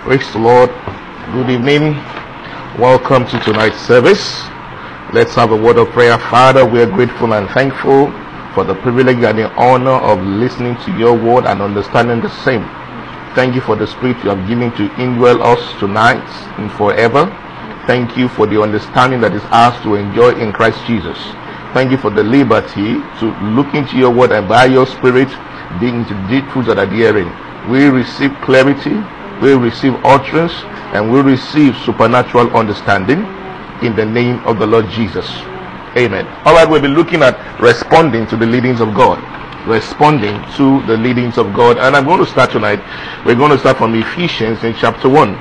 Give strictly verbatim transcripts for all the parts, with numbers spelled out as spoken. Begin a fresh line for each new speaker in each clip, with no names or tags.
Praise the Lord. Good evening. Welcome to tonight's service. Let's have a word of prayer. Father, we are grateful and thankful for the privilege and the honor of listening to your word and understanding the same. Thank you for the spirit you have given to indwell us tonight and forever. Thank you for the understanding that is ours to enjoy in Christ Jesus. Thank you for the liberty to look into your word and by your spirit dig into deep truths that are hearing. We receive clarity, we receive utterance, and we receive supernatural understanding in the name of the Lord Jesus. Amen. Alright, we'll be looking at responding to the leadings of God. Responding to the leadings of God. And I'm going to start tonight. We're going to start from Ephesians in chapter one.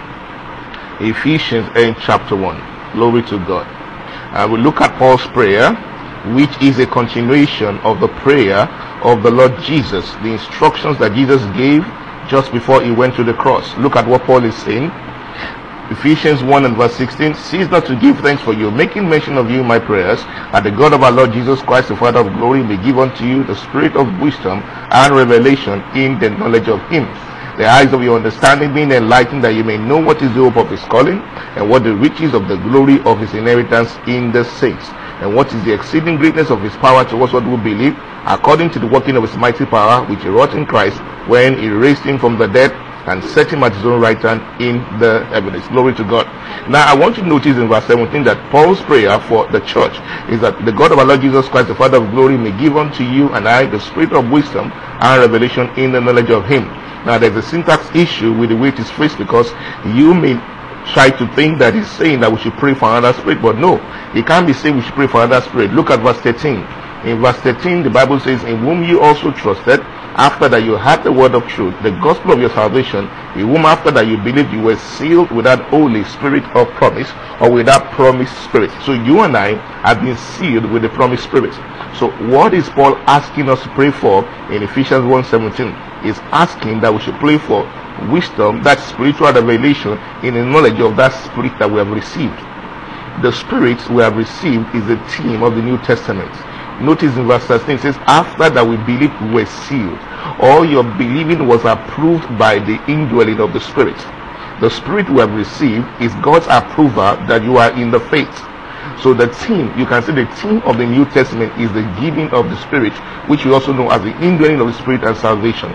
Ephesians in chapter one. Glory to God. And we'll look at Paul's prayer, which is a continuation of the prayer of the Lord Jesus, the instructions that Jesus gave just before he went to the cross. Look at what Paul is saying. Ephesians one and verse sixteen, cease not to give thanks for you, making mention of you in my prayers, that the God of our Lord Jesus Christ, the Father of glory, may give unto you the spirit of wisdom and revelation in the knowledge of him, the eyes of your understanding being enlightened, that you may know what is the hope of his calling, and what the riches of the glory of his inheritance in the saints, and what is the exceeding greatness of his power towards what we believe, according to the working of his mighty power, which he wrought in Christ, when he raised him from the dead, and set him at his own right hand in the heavens. Glory to God. Now I want you to notice in verse seventeen that Paul's prayer for the church is that the God of our Lord Jesus Christ, the Father of glory, may give unto you and I the spirit of wisdom and revelation in the knowledge of him. Now there's a syntax issue with the way it is phrased, because you may try to think that he's saying that we should pray for another spirit, but no, he can't be saying we should pray for another spirit. Look at verse thirteen. In verse thirteen, the Bible says, in whom you also trusted, after that you had the word of truth, the gospel of your salvation, in whom after that you believed, you were sealed with that Holy Spirit of promise, or with that promised spirit. So you and I have been sealed with the promised spirit. So what is Paul asking us to pray for in Ephesians one seventeen? Is asking that we should pray for wisdom, that spiritual revelation in the knowledge of that spirit that we have received. The spirit we have received is the theme of the New Testament. Notice in verse thirteen, it says, after that we believed, we were sealed. All your believing was approved by the indwelling of the Spirit. The Spirit we have received is God's approval that you are in the faith. So the theme, you can say the theme of the New Testament is the giving of the Spirit, which we also know as the indwelling of the Spirit and salvation.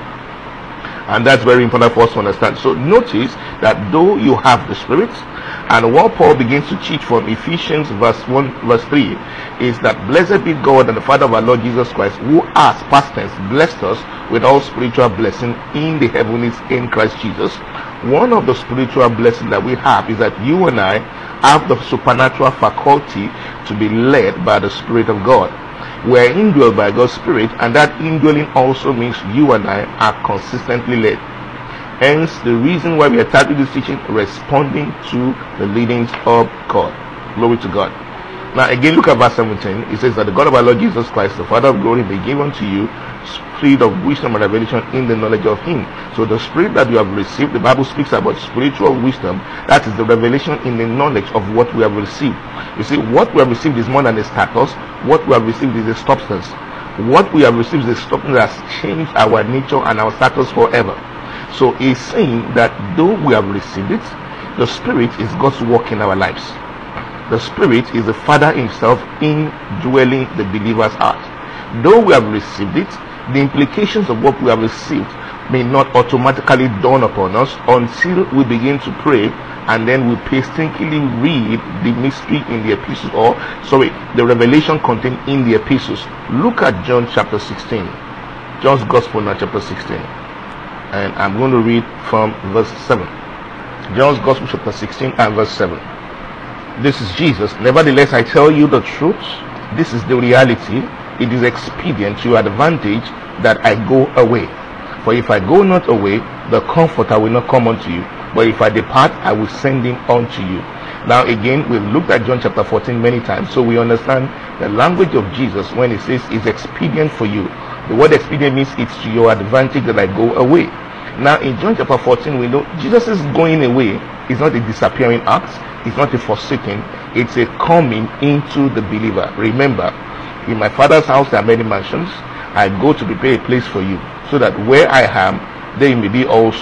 And that's very important for us to understand. So notice that though you have the Spirit, and what Paul begins to teach from Ephesians verse one, verse three, is that blessed be God and the Father of our Lord Jesus Christ, who has, past tense, blessed us with all spiritual blessing in the heavens in Christ Jesus. One of the spiritual blessings that we have is that you and I have the supernatural faculty to be led by the Spirit of God. We are indwelled by God's Spirit, and that indwelling also means you and I are consistently led. Hence the reason why we are titled this teaching, responding to the leadings of God. Glory to God. Now again, look at verse seventeen. It says that the God of our Lord Jesus Christ, the Father of glory, may give unto you spirit of wisdom and revelation in the knowledge of him. So the spirit that you have received, the Bible speaks about spiritual wisdom. That is the revelation in the knowledge of what we have received. You see, what we have received is more than a status. What we have received is a substance. What we have received is a substance that has changed our nature and our status forever. So he's saying that though we have received it, the Spirit is God's work in our lives. The Spirit is the Father himself indwelling the believer's heart. Though we have received it, the implications of what we have received may not automatically dawn upon us until we begin to pray, and then we painstakingly read the mystery in the epistles, or sorry, the revelation contained in the epistles. Look at John chapter sixteen. John's Gospel now, chapter sixteen. And I'm going to read from verse seven. John's Gospel chapter sixteen and verse seven. This is Jesus. Nevertheless, I tell you the truth. This is the reality. It is expedient to your advantage that I go away. For if I go not away, the Comforter will not come unto you. But if I depart, I will send him unto you. Now again, we've looked at John chapter fourteen many times, so we understand the language of Jesus when he says it's expedient for you. The word expedient means it's to your advantage that I go away. Now in John chapter fourteen, we know Jesus is going away. It's not a disappearing act. It's not a forsaking. It's a coming into the believer. Remember, in my Father's house there are many mansions. I go to prepare a place for you, so that where I am, there may be also.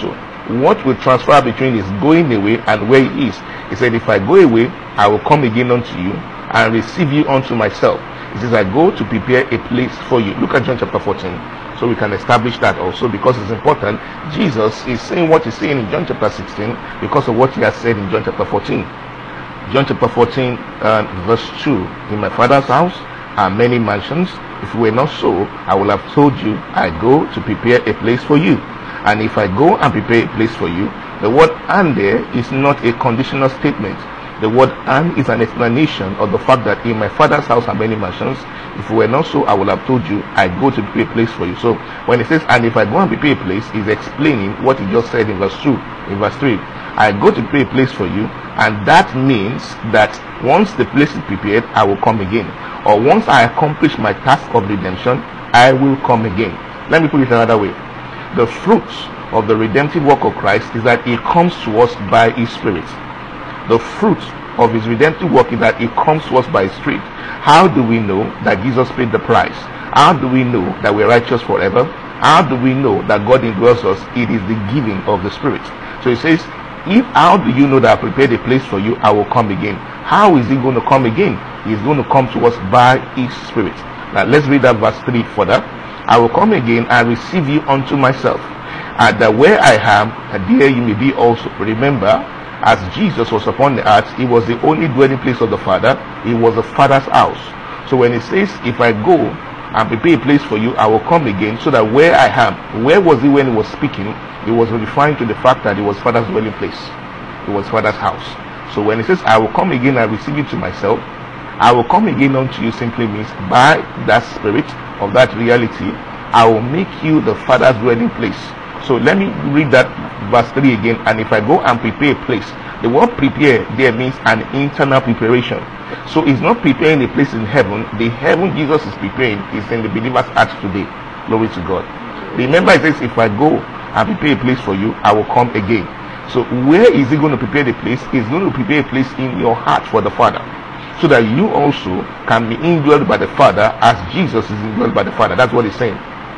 what will transfer between his going away and where he is. He said, if I go away, I will come again unto you and receive you unto myself. He says, I go to prepare a place for you. Look at John chapter fourteen, so we can establish that also, because it's important. Jesus is saying what he's saying in John chapter sixteen because of what he has said in John chapter fourteen. John chapter fourteen, uh, verse two. In my Father's house are many mansions. If it were not so, I will have told you, I go to prepare a place for you. And if I go and prepare a place for you, the word "and" there is not a conditional statement. The word "and" is an explanation of the fact that in my Father's house are many mansions. If it were not so, I will have told you, I go to prepare a place for you. So when it says, and if I go and prepare a place, he's explaining what he just said in verse two, in verse three. I go to prepare a place for you, and that means that once the place is prepared, I will come again. Or once I accomplish my task of redemption, I will come again. Let me put it another way. The fruit of the redemptive work of Christ is that he comes to us by his Spirit. The fruit of his redemptive work is that it comes to us by his Spirit. How do we know that Jesus paid the price? How do we know that we're righteous forever? How do we know that God indwells us? It is the giving of the Spirit. So he says, if how do you know that I prepared a place for you, I will come again. How is he going to come again? He's going to come to us by his Spirit. Now let's read that verse three further. I will come again and receive you unto myself, and that where I am, there you may be also. Remember, as Jesus was upon the earth, he was the only dwelling place of the Father. He was the Father's house. So when he says, if I go and prepare a place for you, I will come again, so that where I am, where was he when he was speaking? He was referring to the fact that it was Father's dwelling place. It was Father's house. So when he says, I will come again and receive you to myself, I will come again unto you simply means by that Spirit of that reality, I will make you the Father's dwelling place. So let me read that verse three again. And if I go and prepare a place, the word prepare there means an internal preparation. So it's not preparing a place in heaven. The heaven Jesus is preparing is in the believer's heart today. Glory to God. Remember, it says, if I go and prepare a place for you, I will come again. So where is he going to prepare the place? He's going to prepare a place in your heart for the Father, so that you also can be indwelled by the Father as Jesus is indwelled by the Father. That's what he's saying.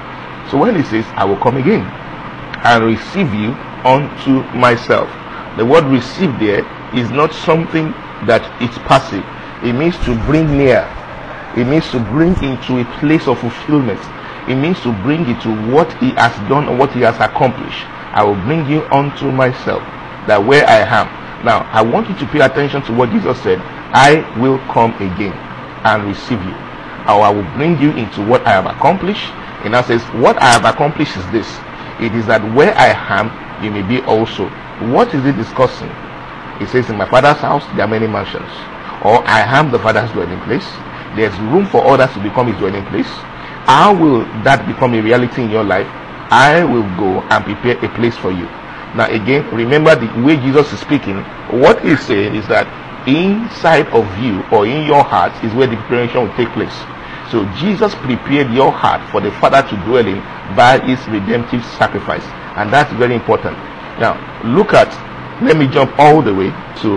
So when he says, I will come again and receive you unto myself, the word receive there is not something that it's passive. It means to bring near. It means to bring into a place of fulfillment. It means to bring it to what he has done or what he has accomplished. I will bring you unto myself, that where I am. Now, I want you to pay attention to what Jesus said. I will come again and receive you, or I will bring you into what I have accomplished. And now says, what I have accomplished is this. It is that where I am, you may be also. What is it discussing? It says, in my Father's house, there are many mansions. Or I am the Father's dwelling place. There's room for others to become his dwelling place. How will that become a reality in your life? I will go and prepare a place for you. Now again, remember the way Jesus is speaking. What he's saying is that inside of you or in your heart is where the preparation will take place. So Jesus prepared your heart for the Father to dwell in by his redemptive sacrifice, and that's very important. Now look at, let me jump all the way to,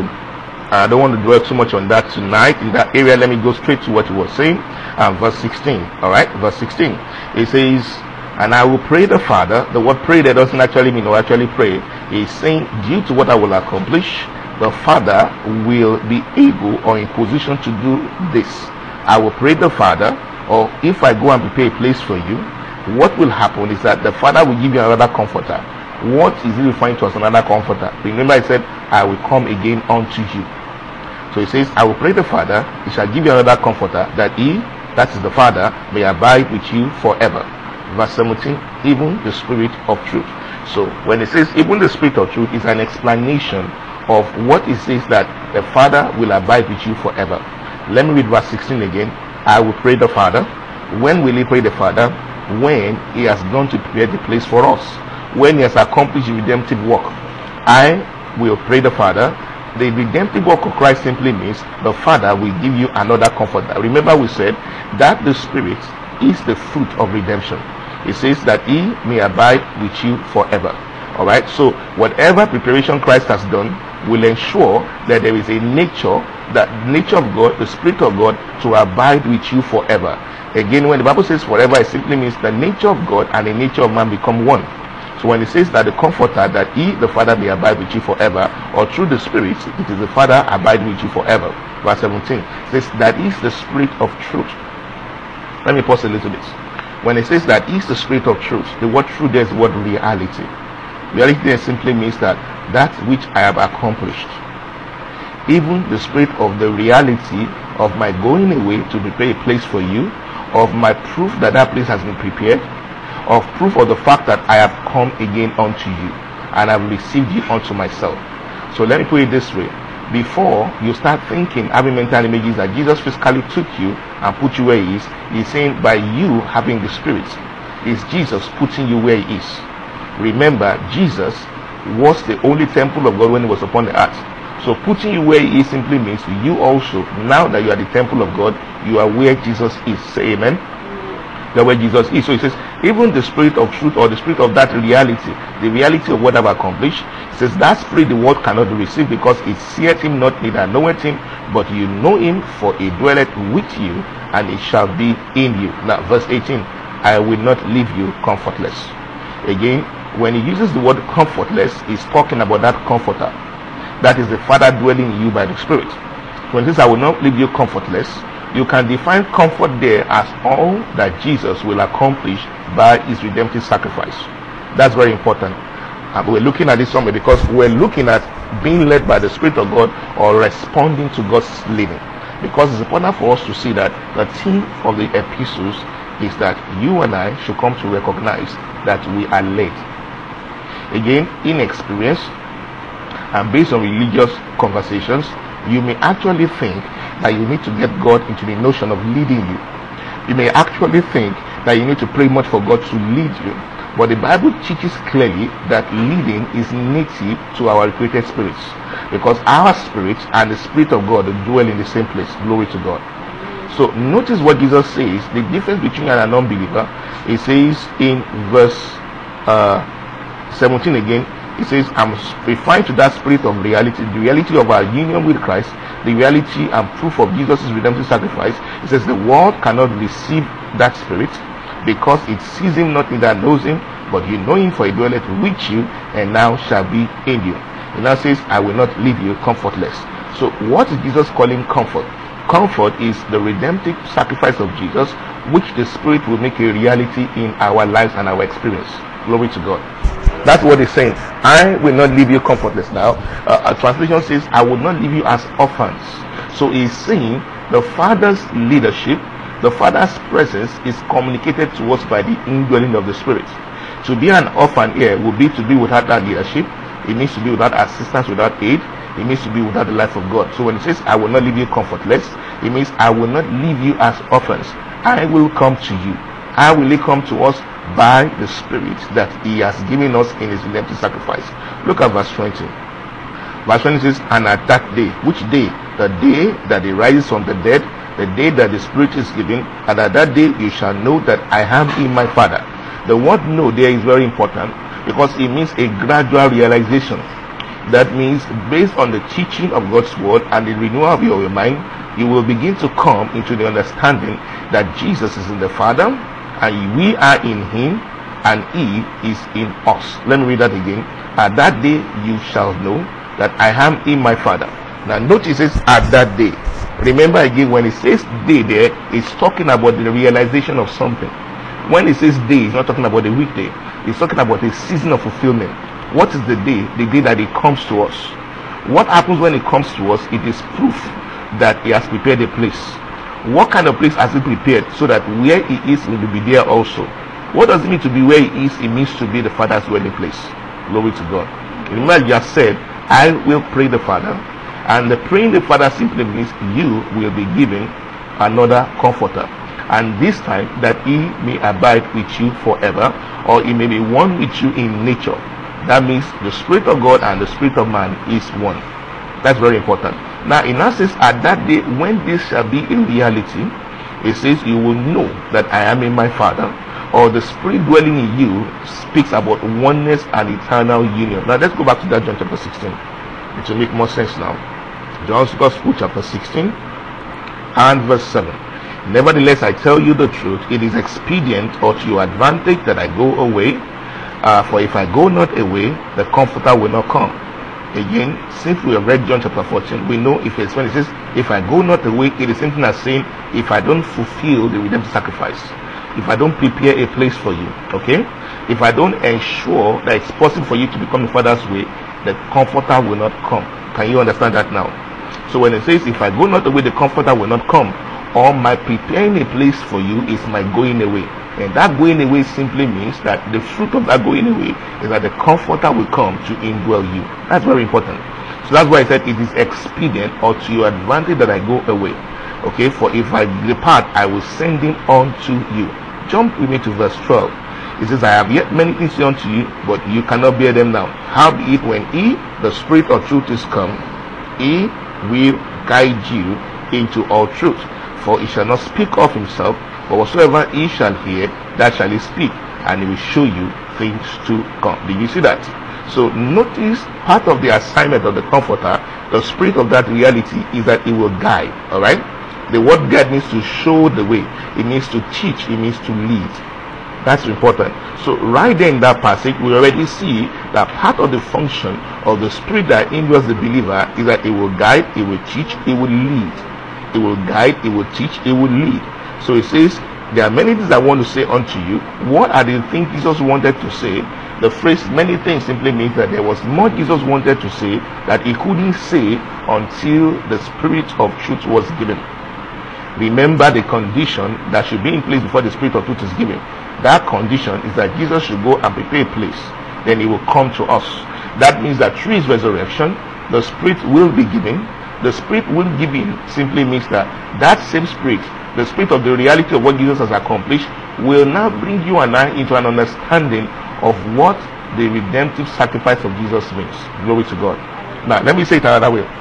I don't want to dwell too much on that tonight in that area. Let me go straight to what he was saying. Um, verse sixteen. All right, verse sixteen. It says, and I will pray the Father. The word pray there doesn't actually mean or actually pray. He's saying, due to what I will accomplish, the Father will be able or in position to do this. I will pray the Father, or if I go and prepare a place for you, what will happen is that the Father will give you another comforter. What is he referring to as another comforter? Remember, he said, I will come again unto you. So he says, I will pray the Father, he shall give you another comforter, that he, that is the Father, may abide with you forever. Verse seventeen, even the Spirit of truth. So when it says even the Spirit of truth, is an explanation of what it says that the Father will abide with you forever. Let me read verse sixteen again. I will pray the Father. When will he pray the Father? When he has gone to prepare the place for us. When he has accomplished the redemptive work. I will pray the Father. The redemptive work of Christ simply means the Father will give you another comforter. Remember, we said that the Spirit is the fruit of redemption. It says that he may abide with you forever. Alright, so whatever preparation Christ has done will ensure that there is a nature, that nature of God, the Spirit of God, to abide with you forever. Again, when the Bible says forever, it simply means the nature of God and the nature of man become one. So when it says that the Comforter, that he, the Father, may abide with you forever, or through the Spirit, it is the Father abide with you forever. Verse seventeen says that is the Spirit of truth. Let me pause a little bit. When it says that is the Spirit of truth, the word truth there is the word reality. Reality there simply means that that which I have accomplished, even the spirit of the reality of my going away to prepare a place for you, of my proof that that place has been prepared, of proof of the fact that I have come again unto you and have received you unto myself. So let me put it this way. Before you start thinking, having mental images that Jesus physically took you and put you where he is, he's saying by you having the Spirit, is Jesus putting you where he is. Remember, Jesus was the only temple of God when he was upon the earth. So putting you where he is simply means you also, now that you are the temple of God, you are where Jesus is. Say amen. That where Jesus is. So he says, even the Spirit of truth, or the Spirit of that reality, the reality of what I've accomplished, he says that Spirit the world cannot receive, because it seeth him not, neither knoweth him, but you know him, for he dwelleth with you, and it shall be in you. Now verse eighteen, I will not leave you comfortless. Again, when he uses the word comfortless, he's talking about that Comforter. That is the Father dwelling in you by the Spirit. When he says I will not leave you comfortless, you can define comfort there as all that Jesus will accomplish by his redemptive sacrifice. That's very important. And we're looking at this somewhere because we're looking at being led by the Spirit of God, or responding to God's leading. Because it's important for us to see that the theme of the epistles is that you and I should come to recognize that we are led. Again, in experience and based on religious conversations, you may actually think that you need to get God into the notion of leading you. You may actually think that you need to pray much for God to lead you. But the Bible teaches clearly that leading is native to our created spirits, because our spirit and the Spirit of God dwell in the same place. Glory to God. So notice what Jesus says, the difference between an unbeliever. He says in verse uh, seventeen again, he says, I'm referring to that spirit of reality, the reality of our union with Christ, the reality and proof of Jesus' redemptive sacrifice. He says the world cannot receive that spirit, because it sees him not, neither knows him, but you know him, for he dwelleth with you, and now shall be in you. He now says, I will not leave you comfortless. So what is Jesus calling comfort? Comfort is the redemptive sacrifice of Jesus, which the Spirit will make a reality in our lives and our experience. Glory to God. That's what he's saying. I will not leave you comfortless. Now, uh, a translation says, I will not leave you as orphans. So he's saying the Father's leadership, the Father's presence is communicated to us by the indwelling of the Spirit. To be an orphan here would be to be without that leadership. It means to be without assistance, without aid. It means to be without the life of God. So when it says, I will not leave you comfortless, it means I will not leave you as orphans. I will come to you. I will come to us by the Spirit that he has given us in his redemptive sacrifice. Look at verse twenty. Verse twenty says, and at that day, which day? The day that he rises from the dead, the day that the Spirit is given, and at that day you shall know that I am in my Father. The word know there is very important, because it means a gradual realization. That means based on the teaching of God's word and the renewal of your mind, you will begin to come into the understanding that Jesus is in the Father, and we are in him, and he is in us. Let me read that again. At that day you shall know that I am in my Father. Now notice it's at that day. Remember again, when it says day there, it's talking about the realization of something. When it says day, it's not talking about the weekday. It's talking about a season of fulfillment. What is the day? The day that it comes to us. What happens when it comes to us? It is proof that he has prepared a place. What kind of place has he prepared? So that where he is, we will be there also. What does it mean to be where he is? It means to be the Father's dwelling place. Glory to God. Remember, I just said, I will pray the Father. And the praying the Father simply means you will be given another comforter. And this time that he may abide with you forever, or he may be one with you in nature. That means the Spirit of God and the Spirit of man is one. That's very important. Now, in that sense, at that day, when this shall be in reality, it says, you will know that I am in my Father, or the Spirit dwelling in you speaks about oneness and eternal union. Now, let's go back to that John chapter sixteen. It will make more sense now. John's Gospel chapter sixteen and verse seven. Nevertheless, I tell you the truth, it is expedient or to your advantage that I go away. Uh, for if I go not away, the Comforter will not come. Again, since we have read John chapter fourteen, we know if it's when it says, if I go not away, it is something as saying, if I don't fulfill the redemptive sacrifice, if I don't prepare a place for you, okay? If I don't ensure that it's possible for you to become the Father's way, the Comforter will not come. Can you understand that now? So when it says, if I go not away, the Comforter will not come, or my preparing a place for you is my going away. And that going away simply means that the fruit of that going away is that the Comforter will come to indwell you. That's very important. So that's why I said it is expedient or to your advantage that I go away. Okay, for if I depart, I will send him unto you. Jump with me to verse twelve. It says, I have yet many things to say unto you, but you cannot bear them now. Howbeit, when he, the Spirit of truth, is come, he will guide you into all truth. For he shall not speak of himself, but whatsoever he shall hear, that shall he speak, and he will show you things to come. Did you see that? So notice part of the assignment of the Comforter, the Spirit of that reality, is that it will guide. Alright? The word guide means to show the way. It means to teach. It means to lead. That's important. So right there in that passage, we already see that part of the function of the Spirit that indwells the believer is that it will guide, it will teach, it will lead. It will guide, it will teach, it will lead. So it says, there are many things I want to say unto you. What are the things Jesus wanted to say? The phrase many things simply means that there was more Jesus wanted to say that he couldn't say until the Spirit of truth was given. Remember the condition that should be in place before the Spirit of truth is given. That condition is that Jesus should go and prepare a place. Then he will come to us. That means that through his resurrection, the Spirit will be given. The Spirit will give in simply means that that same Spirit, the Spirit of the reality of what Jesus has accomplished, will now bring you and I into an understanding of what the redemptive sacrifice of Jesus means. Glory to God. Now, let me say it another way.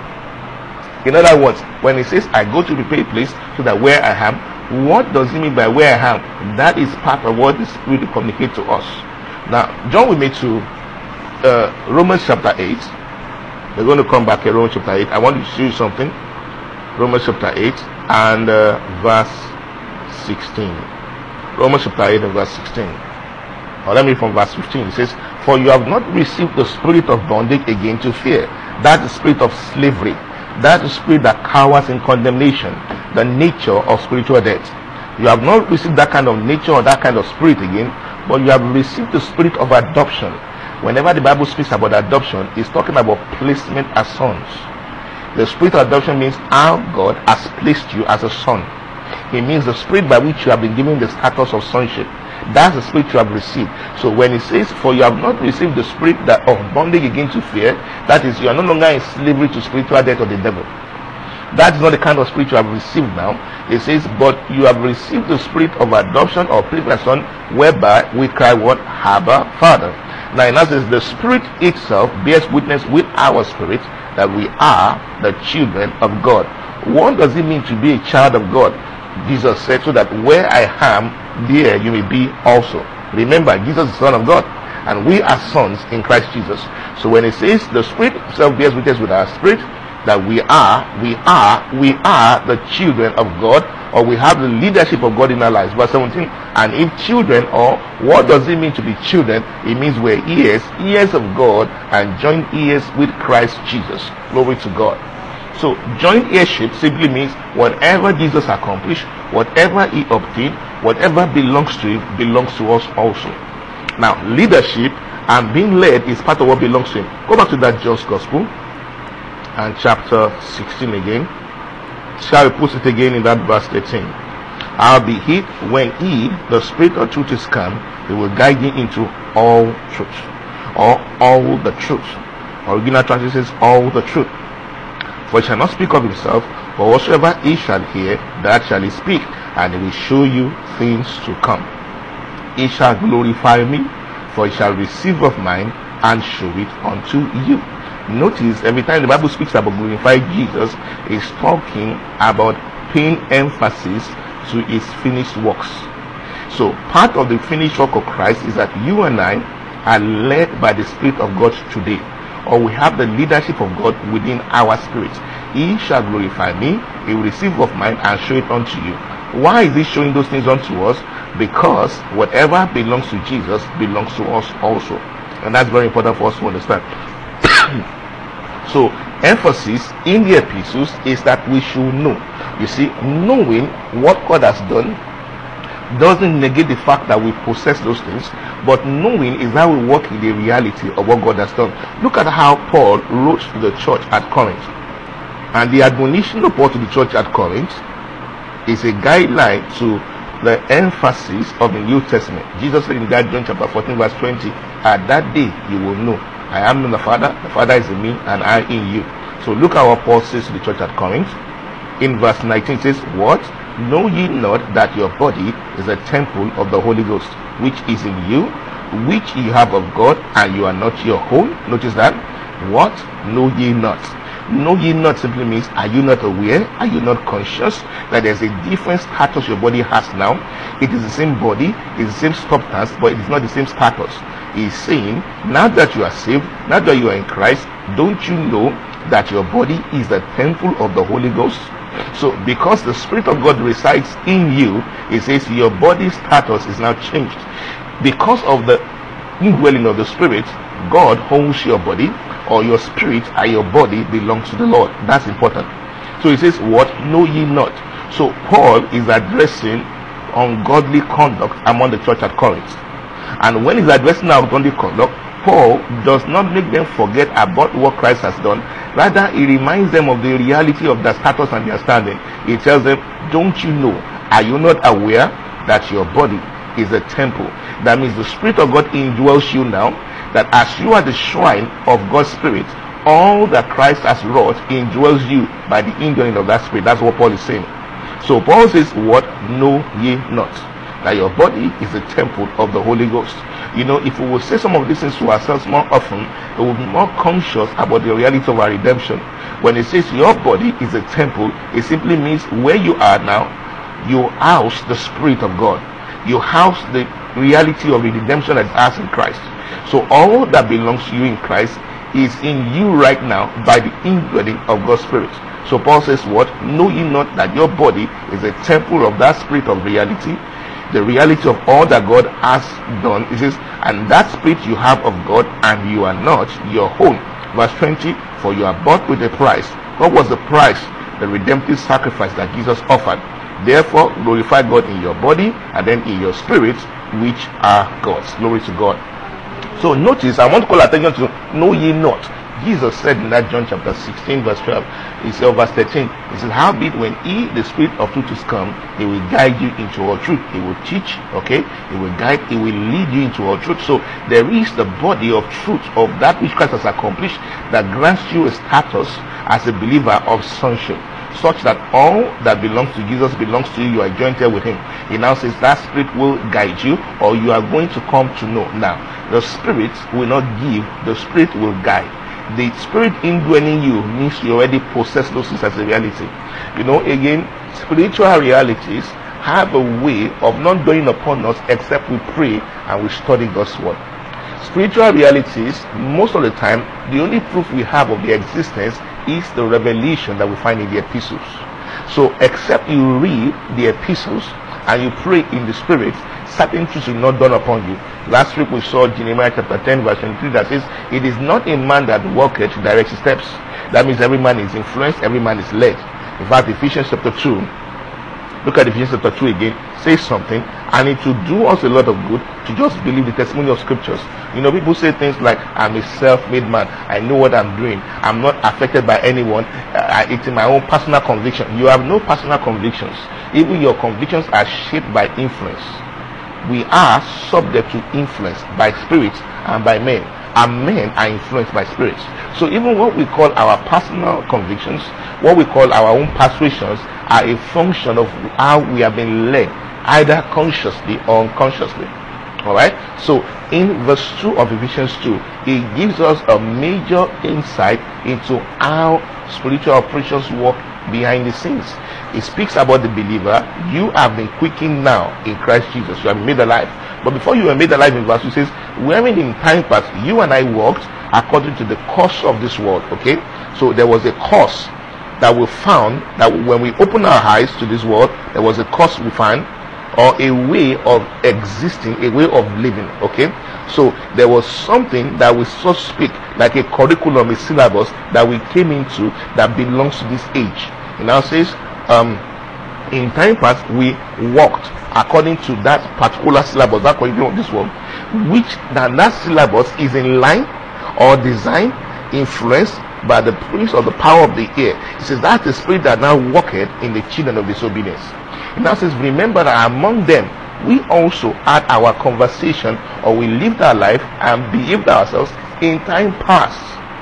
In other words, when he says, I go to prepare a place so that where I am, what does he mean by where I am? That is part of what the Spirit will communicate to us. Now, join with me to uh, Romans chapter eight. We're going to come back to Romans chapter eight. I want to show you something. Romans chapter eight and uh, verse sixteen. Romans chapter eight and verse sixteen. Or let me from verse fifteen. It says, for you have not received the spirit of bondage again to fear. That's the spirit of slavery. That's the spirit that cowers in condemnation. The nature of spiritual death. You have not received that kind of nature or that kind of spirit again, but you have received the spirit of adoption. Whenever the Bible speaks about adoption, it's talking about placement as sons. The spirit of adoption means how God has placed you as a son. It means the spirit by which you have been given the status of sonship. That's the spirit you have received. So when it says, for you have not received the spirit that of bondage again to fear, that is, you are no longer in slavery to spiritual death or the devil. That's not the kind of spirit you have received now. It says, but you have received the spirit of adoption or placement as son, whereby we cry what? Abba, Father. Now in essence, the Spirit itself bears witness with our spirit that we are the children of God. What does it mean to be a child of God? Jesus said, so that where I am, there you may be also. Remember, Jesus is the Son of God, and we are sons in Christ Jesus. So when it says the Spirit itself bears witness with our spirit that we are, we are, we are the children of God, or we have the leadership of God in our lives. Verse seventeen, and if children, or what does it mean to be children? It means we're heirs, heirs of God, and joint heirs with Christ Jesus. Glory to God. So joint heirship simply means whatever Jesus accomplished, whatever he obtained, whatever belongs to him, belongs to us also. Now, leadership and being led is part of what belongs to him. Go back to that John's Gospel and chapter sixteen again. Shall we put it again in that verse thirteen? Howbeit, when he, the Spirit of truth, is come, he will guide you into all truth, or all the truth. Original translation says all the truth. For he shall not speak of himself, but whatsoever he shall hear, that shall he speak, and he will show you things to come. He shall glorify me, for he shall receive of mine, and show it unto you. Notice every time the Bible speaks about glorifying Jesus, it's talking about paying emphasis to his finished works. So part of the finished work of Christ is that you and I are led by the Spirit of God today, or we have the leadership of God within our spirit. He shall glorify me, he will receive of mine and show it unto you. Why is he showing those things unto us? Because whatever belongs to Jesus belongs to us also. And that's very important for us to understand. So, emphasis in the epistles is that we should know. You see, knowing what God has done doesn't negate the fact that we possess those things, but knowing is how we walk in the reality of what God has done. Look at how Paul wrote to the church at Corinth. And the admonition of Paul to the church at Corinth is a guideline to the emphasis of the New Testament. Jesus said in that John chapter fourteen verse twenty, at that day you will know I am in the Father, the Father is in me, and I in you. So look at what Paul says to the church at Corinth. In verse nineteen it says, what? Know ye not that your body is a temple of the Holy Ghost, which is in you, which ye have of God, and you are not your own? Notice that. What? Know ye not. Know ye not simply means, are you not aware? Are you not conscious that there's a different status your body has now? It is the same body, it's the same substance, but it is not the same status. He's saying, now that you are saved, now that you are in Christ, don't you know that your body is the temple of the Holy Ghost? So because the Spirit of God resides in you, it says your body's status is now changed. Because of the indwelling of the Spirit, God owns your body, or your spirit and your body belongs to the Lord. That's important. So he says, what? Know ye not. So Paul is addressing ungodly conduct among the church at Corinth. And when he's addressing ungodly conduct, Paul does not make them forget about what Christ has done. Rather, he reminds them of the reality of their status and their standing. He tells them, don't you know, are you not aware that your body is a temple? That means the Spirit of God indwells you now, that as you are the shrine of God's Spirit, all that Christ has wrought indwells you by the indwelling of that Spirit. That's what Paul is saying. So Paul says, what? Know ye not that your body is a temple of the Holy Ghost. You know, if we will say some of these things to ourselves more often, we will be more conscious about the reality of our redemption. When it says your body is a temple, it simply means where you are now, you house the Spirit of God. You house the reality of the redemption that is ours in Christ. So all that belongs to you in Christ is in you right now by the indwelling of God's Spirit. So Paul says, what? Know ye not that your body is a temple of that Spirit of reality, the reality of all that God has done. It says, and that Spirit you have of God, and you are not your own. Verse twenty, for you are bought with a price. What was the price? The redemptive sacrifice that Jesus offered. Therefore, glorify God in your body and then in your spirit, which are God's. Glory to God. So notice, I want to call attention to know ye not. Jesus said in that John chapter sixteen verse twelve, he said, verse thirteen, he said, howbeit when he, the Spirit of truth, is come, he will guide you into all truth. He will teach, okay? He will guide, he will lead you into all truth. So there is the body of truth of that which Christ has accomplished that grants you a status as a believer of sonship, such that all that belongs to Jesus belongs to you. You are joined here with him. He now says that Spirit will guide you, or you are going to come to know. Now, the Spirit will not give, the Spirit will guide. The Spirit indwelling you means you already possess those things as a reality. You know, again, spiritual realities have a way of not going upon us except we pray and we study God's word. Spiritual realities, most of the time, the only proof we have of their existence is the revelation that we find in the epistles. So except you read the epistles and you pray in the Spirit, certain truths will not dawn upon you. Last week we saw Jeremiah chapter ten verse twenty-three that says, it is not a man that walketh who directs his steps. That means every man is influenced, every man is led. In fact, Ephesians chapter two, look at Ephesians chapter two again, says something, and it will do us a lot of good to just believe the testimony of scriptures. You know, people say things like, I'm a self-made man, I know what I'm doing, I'm not affected by anyone, uh, it's in my own personal conviction. You have no personal convictions. Even your convictions are shaped by influence. We are subject to influence by spirits and by men, and men are influenced by spirits. So even what we call our personal convictions, what we call our own persuasions, are a function of how we have been led, either consciously or unconsciously. Alright? So in verse two of Ephesians two, it gives us a major insight into how spiritual operations work behind the scenes. It speaks about the believer. You have been quickened now in Christ Jesus. You have been made alive. But before you were made alive, in verse two says, wherein in time past you and I walked according to the course of this world. Okay? So there was a course that we found that when we open our eyes to this world, there was a cause we found, or a way of existing, a way of living. Okay, so there was something that we, so to speak, like a curriculum, a syllabus that we came into that belongs to this age. It now says, um, in time past we walked according to that particular syllabus, that curriculum of this world, which that, that syllabus is in line or designed, influenced by the prince of the power of the air. It says that's the spirit that now walketh in the children of disobedience. It now says, remember that among them we also had our conversation, or we lived our life and behaved ourselves in time past.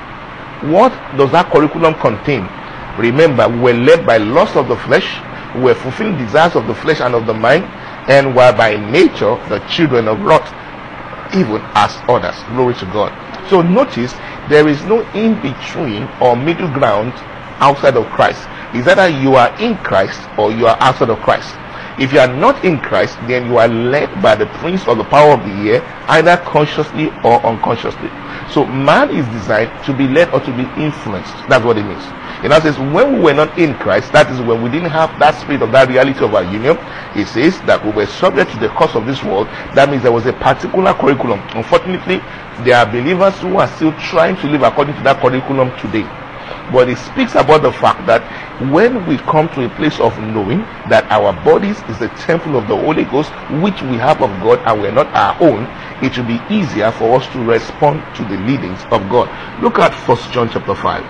What does that curriculum contain? Remember, we were led by lust of the flesh, we were fulfilling desires of the flesh and of the mind, and were by nature the children of wrath, even as others. Glory to God. So notice, there is no in-between or middle ground outside of Christ. It's either you are in Christ or you are outside of Christ. If you are not in Christ, then you are led by the prince of the power of the air, either consciously or unconsciously. So man is designed to be led or to be influenced. That's what it means. In other words, when we were not in Christ, that is when we didn't have that spirit of that reality of our union, it says that we were subject to the curse of this world. That means there was a particular curriculum. Unfortunately, there are believers who are still trying to live according to that curriculum today. But it speaks about the fact that when we come to a place of knowing that our bodies is the temple of the Holy Ghost, which we have of God and we're not our own, it will be easier for us to respond to the leadings of God. Look at First John chapter five.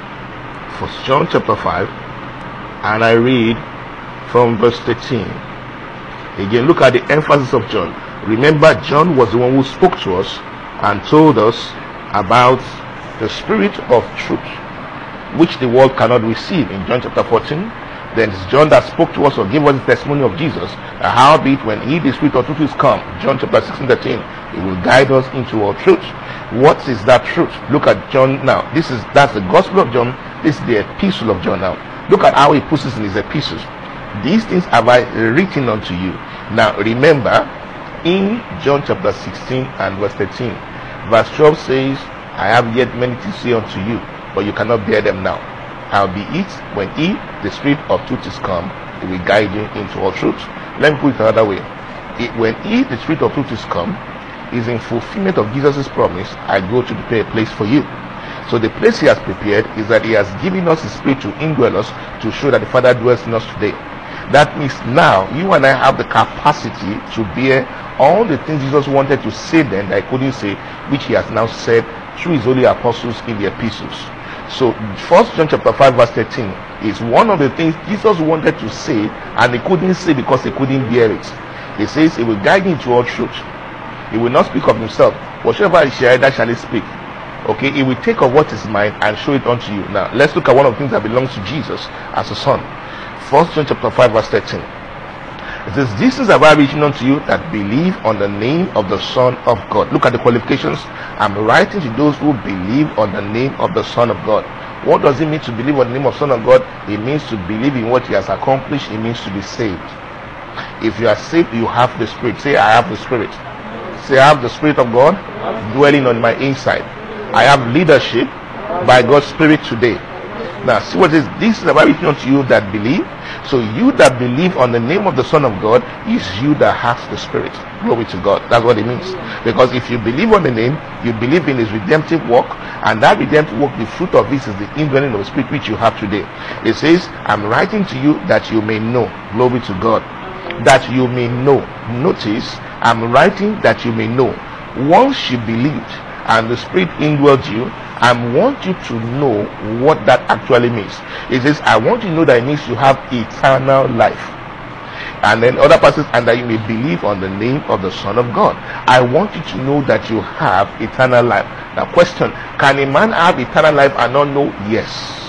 First John chapter five, and I read from verse thirteen. Again, look at the emphasis of John. Remember, John was the one who spoke to us and told us about the spirit of truth, which the world cannot receive, in John chapter fourteen. Then it's John that spoke to us or gave us the testimony of Jesus. And howbeit, when he, the spirit of truth, is come, John chapter sixteen, thirteen, he will guide us into all truth. What is that truth? Look at John now. This is that's the gospel of John. This is the epistle of John now. Look at how he puts this in his epistles. These things have I written unto you. Now remember, in John chapter sixteen and verse thirteen, verse twelve says, I have yet many things to say unto you, but you cannot bear them now. Howbeit, when he, the spirit of truth, is come, he will guide you into all truth. Let me put it another way. It, when he, the spirit of truth, is come, is in fulfillment of Jesus' promise, I go to prepare a place for you. So the place he has prepared is that he has given us his spirit to indwell us, to show that the Father dwells in us today. That means now you and I have the capacity to bear all the things Jesus wanted to say then that he couldn't say, which he has now said through his holy apostles in the epistles. So First John chapter five verse thirteen is one of the things Jesus wanted to say and he couldn't say because he couldn't bear it. He says he will guide you into all truth. He will not speak of himself. Whatsoever he shall, that shall he speak. Okay, he will take of what is mine and show it unto you. Now let's look at one of the things that belongs to Jesus as a son. First John chapter five verse thirteen. It says, this is have I written unto you that believe on the name of the Son of God. Look at the qualifications. I'm writing to those who believe on the name of the Son of God. What does it mean to believe on the name of Son of God? It means to believe in what he has accomplished. It means to be saved. If you are saved, you have the Spirit. Say, I have the Spirit. Say, I have the Spirit of God dwelling on my inside. I have leadership by God's Spirit today. Now see what it is. This is about written unto you that believe. So you that believe on the name of the Son of God is you that has the Spirit. Glory to God. That's what it means. Because if you believe on the name, you believe in his redemptive work, and that redemptive work, the fruit of this is the indwelling of the Spirit which you have today. It says, I'm writing to you that you may know. Glory to God. That you may know. Notice, I'm writing that you may know. Once you believed and the Spirit indwelled you, I want you to know what that actually means. It says, I want you to know that it means you have eternal life. And then other passages, and that you may believe on the name of the Son of God. I want you to know that you have eternal life. Now question, can a man have eternal life and not know? Yes.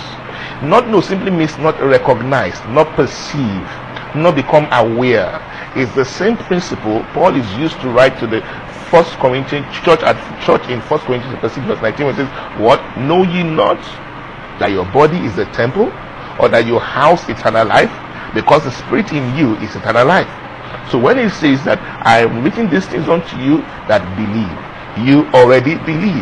Not know simply means not recognize, not perceive, not become aware. It's the same principle Paul is used to write to the First Corinthians church at church in First Corinthians chapter six verse nineteen, where it says, what? Know ye not that your body is the temple, or that you house eternal life? Because the Spirit in you is eternal life. So when it says that I am writing these things unto you that believe, you already believe.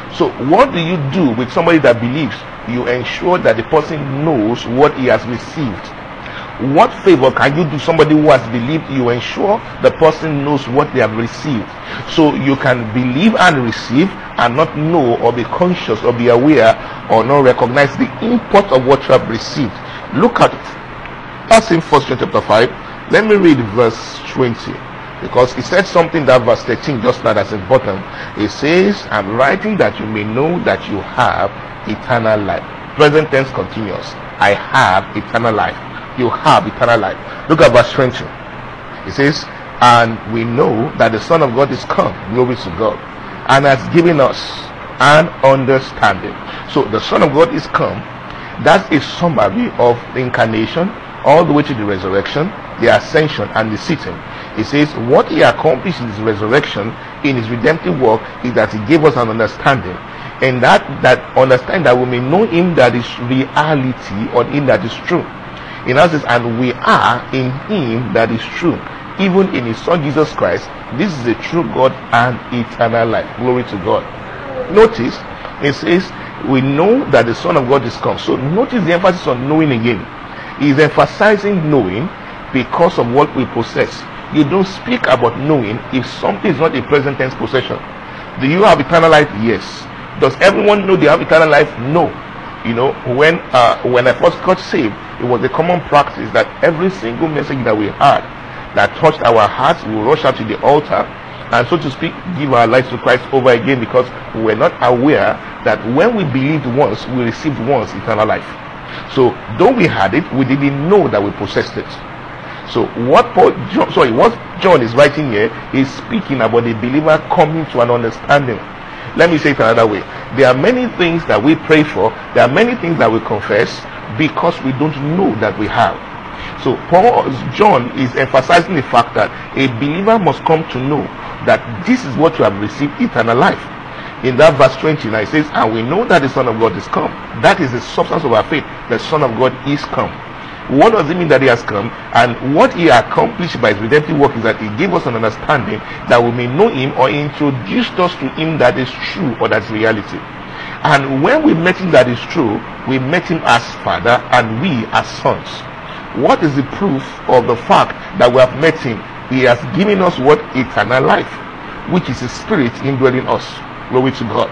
So what do you do with somebody that believes? You ensure that the person knows what he has received. What favor can you do somebody who has believed? You ensure the person knows what they have received. So you can believe and receive and not know or be conscious or be aware or not recognize the import of what you have received. Look at it. That's in First John chapter five. Let me read verse twenty, because he said something that verse thirteen just now that's important. It says, I'm writing that you may know that you have eternal life. Present tense continuous. I have eternal life. You have eternal life. Look at verse twenty. It says, and we know that the Son of God is come, glory to God, and has given us an understanding. So the Son of God is come. That's a summary of the incarnation all the way to the resurrection, the ascension, and the sitting. It says what he accomplished in his resurrection, in his redemptive work, is that he gave us an understanding, and that that understanding that we may know him that is reality, or him that is true. In other words, and we are in him that is true, even in his Son Jesus Christ. This is the true God and eternal life. Glory to God. Notice it says we know that the Son of God is come. So notice the emphasis on knowing again. He is emphasizing knowing because of what we possess. You don't speak about knowing if something is not a present tense possession. Do you have eternal life? Yes. Does everyone know they have eternal life? No. You know, when uh, when I first got saved, it was a common practice that every single message that we had that touched our hearts, we would rush out to the altar and, so to speak, give our lives to Christ over again, because we were not aware that when we believed once, we received once eternal life. So though we had it, we didn't know that we possessed it. So what Paul, John, sorry, what John is writing here is speaking about the believer coming to an understanding. Let me say it another way. There are many things that we pray for. There are many things that we confess because we don't know that we have. So Paul, John is emphasizing the fact that a believer must come to know that this is what you have received, eternal life. In that verse twenty-nine, it says, and we know that the Son of God is come. That is the substance of our faith. The Son of God is come. What does it mean that he has come? And what he accomplished by his redemptive work is that he gave us an understanding that we may know him, or introduced us to him that is true, or that's reality. And when we met him that is true, we met him as Father and we as sons. What is the proof of the fact that we have met him? He has given us what? Eternal life, which is his spirit indwelling us. Glory to God.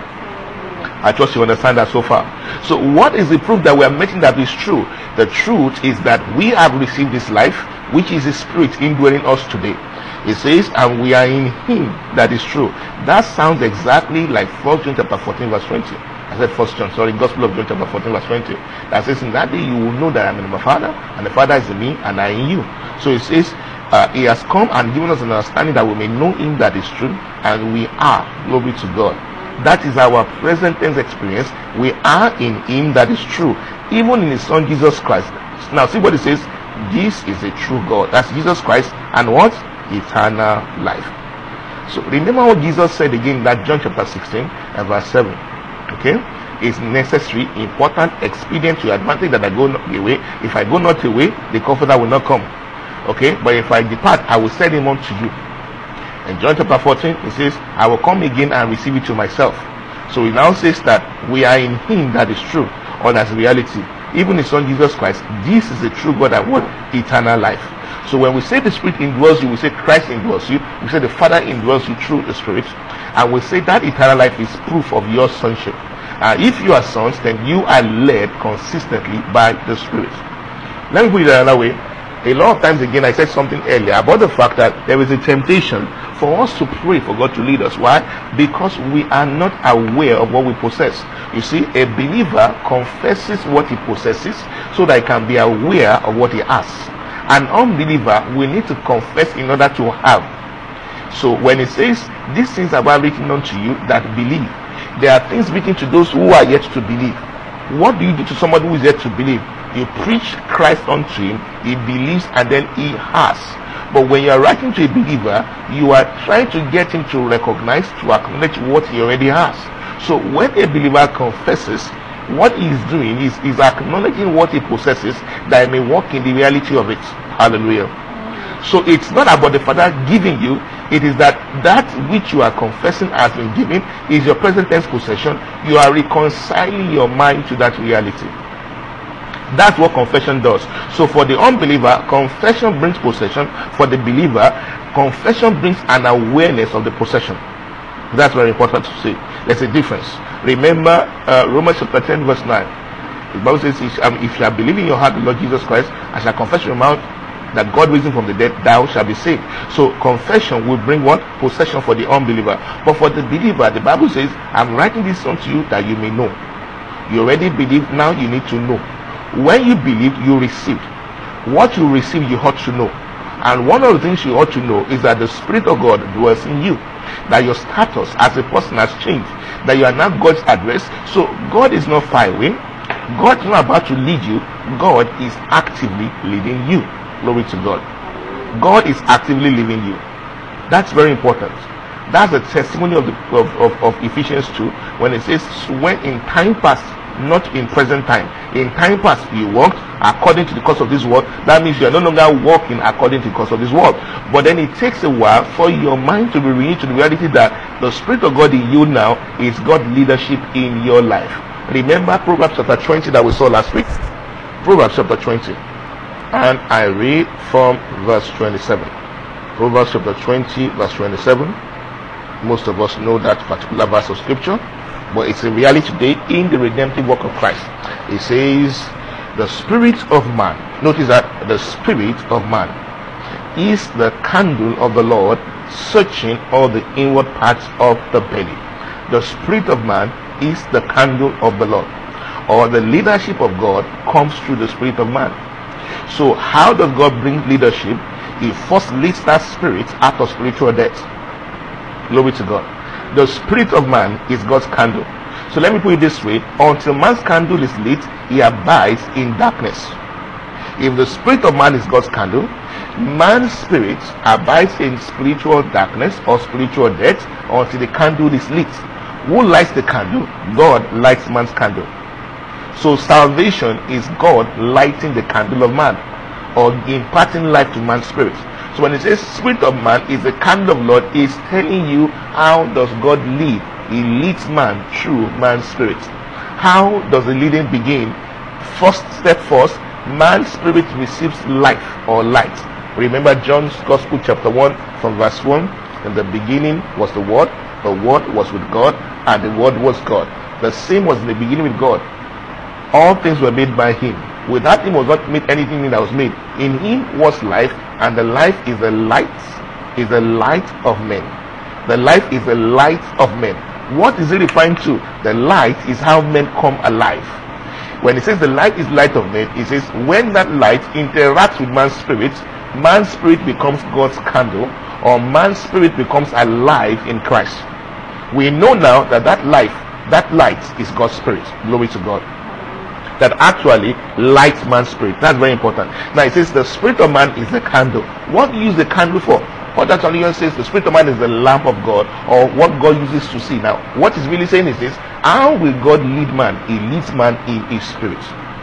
I trust you understand that so far. So what is the proof that we are making that is true? The truth is that we have received this life, which is the spirit indwelling us today. It says, and we are in him that is true. That sounds exactly like First John chapter fourteen verse twenty. I said First John, sorry, Gospel of John chapter fourteen verse twenty. That says, in that day you will know that I am in my Father, and the Father is in me, and I in you. So it says, uh, he has come and given us an understanding that we may know him that is true, and we are. Glory to God. That is our present tense experience. We are in him that is true, even in his Son Jesus Christ. Now see what it says. This is a true God. That's Jesus Christ, and what? Eternal life. So remember what Jesus said again in that John chapter sixteen and verse seven. Okay, it's necessary, important, expedient, to advantage that I go not away. If I go not away, the Comforter will not come. Okay, but if I depart, I will send him unto you. In John chapter fourteen, it says, I will come again and receive it to myself. So it now says that we are in him that is true, or that's reality. Even his Son Jesus Christ, this is the true God and what? Eternal life. So when we say the Spirit indwells you, we say Christ indwells you, we say the Father indwells you through the Spirit, and we say that eternal life is proof of your sonship. And if you are sons, then you are led consistently by the Spirit. Let me put it another way. A lot of times again, I said something earlier about the fact that there is a temptation for us to pray for God to lead us. Why? Because we are not aware of what we possess. You see, a believer confesses what he possesses so that he can be aware of what he has. An unbeliever will need to confess in order to have. So when it says, these things are written unto you that believe, there are things written to those who are yet to believe. What do you do to somebody who is yet to believe? You preach Christ unto him, he believes, and then he has. But when you are writing to a believer, you are trying to get him to recognize, to acknowledge what he already has. So when a believer confesses, what he is doing is, is acknowledging what he possesses, that he may walk in the reality of it. Hallelujah. So it's not about the Father giving you, It is that that which you are confessing has been given is your present tense possession. You are reconciling your mind to that reality. That's what confession does. So for the unbeliever, confession brings possession. For the believer, confession brings an awareness of the possession. That's very important to say. There's a difference. Remember uh, Romans chapter ten verse nine. The Bible says, if, um, if you are believing in your heart the Lord Jesus Christ, and shall confess in your mouth that God raised him from the dead, thou shalt be saved. So confession will bring what? Possession for the unbeliever. But for the believer, the Bible says, I'm writing this unto you that you may know. You already believe, now you need to know. When you believe, you receive. What you receive, you ought to know. And one of the things you ought to know is that the Spirit of God dwells in you. That your status as a person has changed. That you are now God's address. So God is not far away. God is not about to lead you. God is actively leading you. Glory to God. God is actively leading you. That's very important. That's the testimony of the of, of, of Ephesians two, when it says, when in time past, not in present time, in time past you walked according to the course of this world. That means you are no longer walking according to the course of this world. But then it takes a while for your mind to be renewed to the reality that the Spirit of God in you now is God's leadership in your life. Remember Proverbs chapter twenty that we saw last week? Proverbs chapter twenty. And I read from verse twenty-seven. Proverbs chapter twenty verse twenty-seven. Most of us know that particular verse of scripture, but it's a reality today in the redemptive work of Christ. It says, the spirit of man, notice that the spirit of man is the candle of the Lord, searching all the inward parts of the belly. The spirit of man is the candle of the Lord, or the leadership of God comes through the spirit of man. So how does God bring leadership? He first leads that spirit out of spiritual death. Glory to God. The spirit of man is God's candle. So let me put it this way: until man's candle is lit, he abides in darkness. If the spirit of man is God's candle, man's spirit abides in spiritual darkness or spiritual death until the candle is lit. Who lights the candle? God lights man's candle. So salvation is God lighting the candle of man, or imparting life to man's spirit. So when it says spirit of man is the candle of Lord, it's telling you how does God lead. He leads man through man's spirit. How does the leading begin? First step first, man's spirit receives life or light. Remember John's Gospel chapter one from verse one. In the beginning was the Word, the Word was with God, and the Word was God. The same was in the beginning with God. All things were made by him. Without him was not made anything that was made. In him was life, and the life is the light, is the light of men. The life is the light of men. What is it referring to? The light is how men come alive. When it says the light is light of men, it says when that light interacts with man's spirit, man's spirit becomes God's candle, or man's spirit becomes alive in Christ. We know now that that life, that light is God's spirit. Glory to God. That actually lights man's spirit. That's very important. Now it says the spirit of man is the candle. What do you use the candle for? What that only says the spirit of man is the lamp of God, or what God uses to see. Now what is really saying is this: how will God lead man? He leads man in his spirit.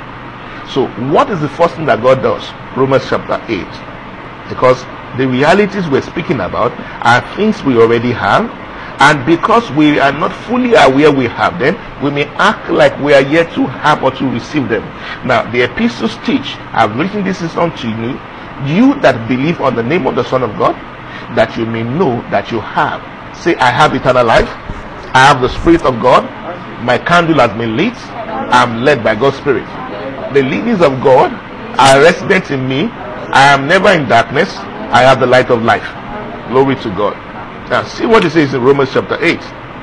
So what is the first thing that God does? Romans chapter eight. Because the realities we're speaking about are things we already have, and because we are not fully aware we have them, we may act like we are yet to have or to receive them. Now the epistles teach, I've written this is unto you, you that believe on the name of the Son of God, that you may know that you have. Say, I have eternal life. I have the Spirit of God. My candle has been lit. I'm led by God's Spirit. The leadings of God are resident in me. I am never in darkness. I have the light of life. Glory to God. Now see what it says in Romans chapter eight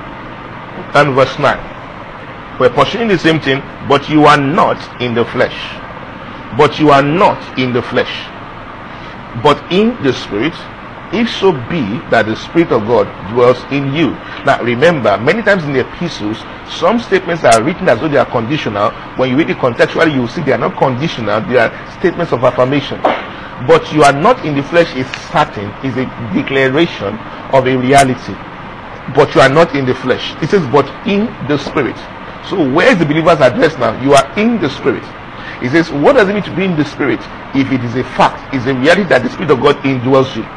and verse nine. We're pursuing the same thing, but you are not in the flesh. But you are not in the flesh, but in the Spirit, if so be that the Spirit of God dwells in you. Now remember, many times in the epistles, some statements are written as though they are conditional. When you read it contextually, you will see they are not conditional, they are statements of affirmation. But you are not in the flesh is certain, is a declaration of a reality. But you are not in the flesh. It says, but in the Spirit. So where is the believer's address now? You are in the Spirit. It says, what does it mean to be in the Spirit? If it is a fact, it's a reality that the Spirit of God indwells you.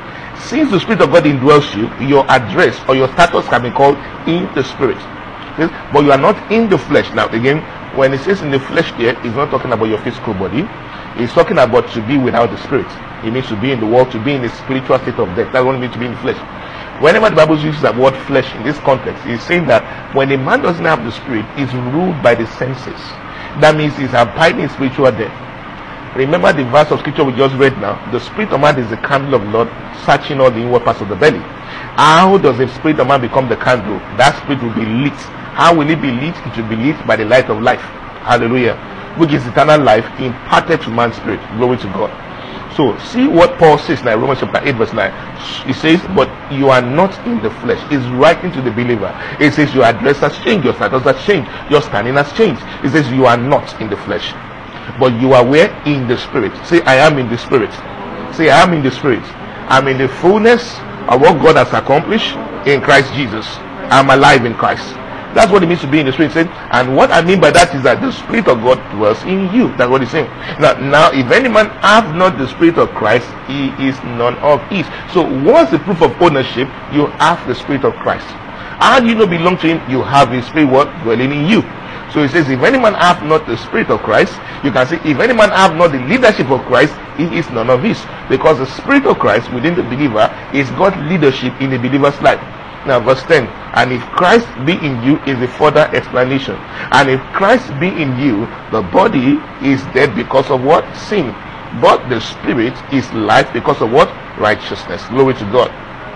since the Spirit of God indwells you, your address or your status can be called in the Spirit. Yes? But you are not in the flesh. Now again, when it says in the flesh here, it's not talking about your physical body. It's talking about to be without the Spirit. It means to be in the world, to be in a spiritual state of death. That doesn't mean to be in the flesh. Whenever the Bible uses that word flesh in this context, it's saying that when a man doesn't have the Spirit, he's ruled by the senses. That means he's abiding in spiritual death. Remember the verse of scripture we just read now. The Spirit of man is the candle of the Lord, searching all the inward parts of the belly. How does the Spirit of man become the candle? That Spirit will be lit. How will it be lit? It will be lit by the light of life. Hallelujah. Which is eternal life imparted to man's spirit. Glory to God. So see what Paul says now, Romans chapter eight verse nine. He says, but you are not in the flesh. He's writing to the believer. It says your address has changed, your status has changed, your standing has changed. It says you are not in the flesh, but you are where? In the Spirit. Say, I am in the Spirit. Say, I am in the Spirit. I'm in the fullness of what God has accomplished in Christ Jesus. I'm alive in Christ. That's what it means to be in the Spirit. And what I mean by that is that the Spirit of God dwells in you. That's what he's saying. Now, now, if any man have not the Spirit of Christ, he is none of his. So what's the proof of ownership? You have the Spirit of Christ. How do you not belong to him? You have his Spirit what? Dwelling in you. So he says, if any man have not the Spirit of Christ, you can say, if any man have not the leadership of Christ, he is none of his. Because the Spirit of Christ within the believer is God's leadership in the believer's life. Now verse ten, and if Christ be in you is a further explanation. And if Christ be in you, the body is dead because of what? Sin. But the Spirit is life because of what? Righteousness. Glory to God.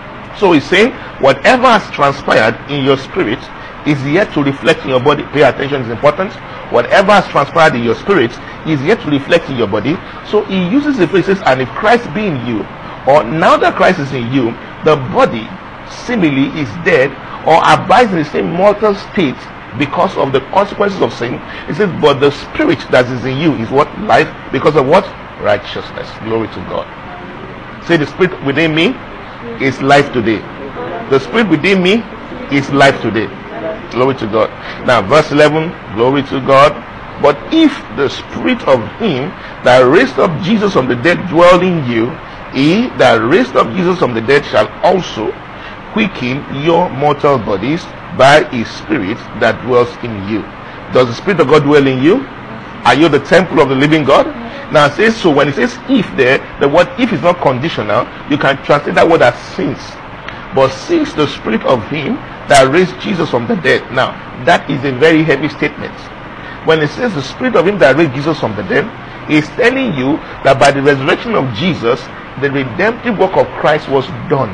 So he's saying, whatever has transpired in your spirit is yet to reflect in your body. Pay attention, it's important. Whatever has transpired in your spirit is yet to reflect in your body. So he uses the phrases, and if Christ be in you, or now that Christ is in you, the body seemingly is dead or abides in the same mortal state because of the consequences of sin. It says, but the Spirit that is in you is what? Life because of what? Righteousness. Glory to God. Say, the Spirit within me is life today. The Spirit within me is life today. Glory to God. Now verse eleven, glory to God. But if the Spirit of him that raised up Jesus from the dead dwell in you, he that raised up Jesus from the dead shall also quicken your mortal bodies by his Spirit that dwells in you. Does the Spirit of God dwell in you? Are you the temple of the living God? Now it says, so when it says if there, the word if is not conditional. You can translate that word as since. But since the Spirit of him that raised Jesus from the dead. Now that is a very heavy statement. When it says the Spirit of him that raised Jesus from the dead, is telling you that by the resurrection of Jesus, the redemptive work of Christ was done.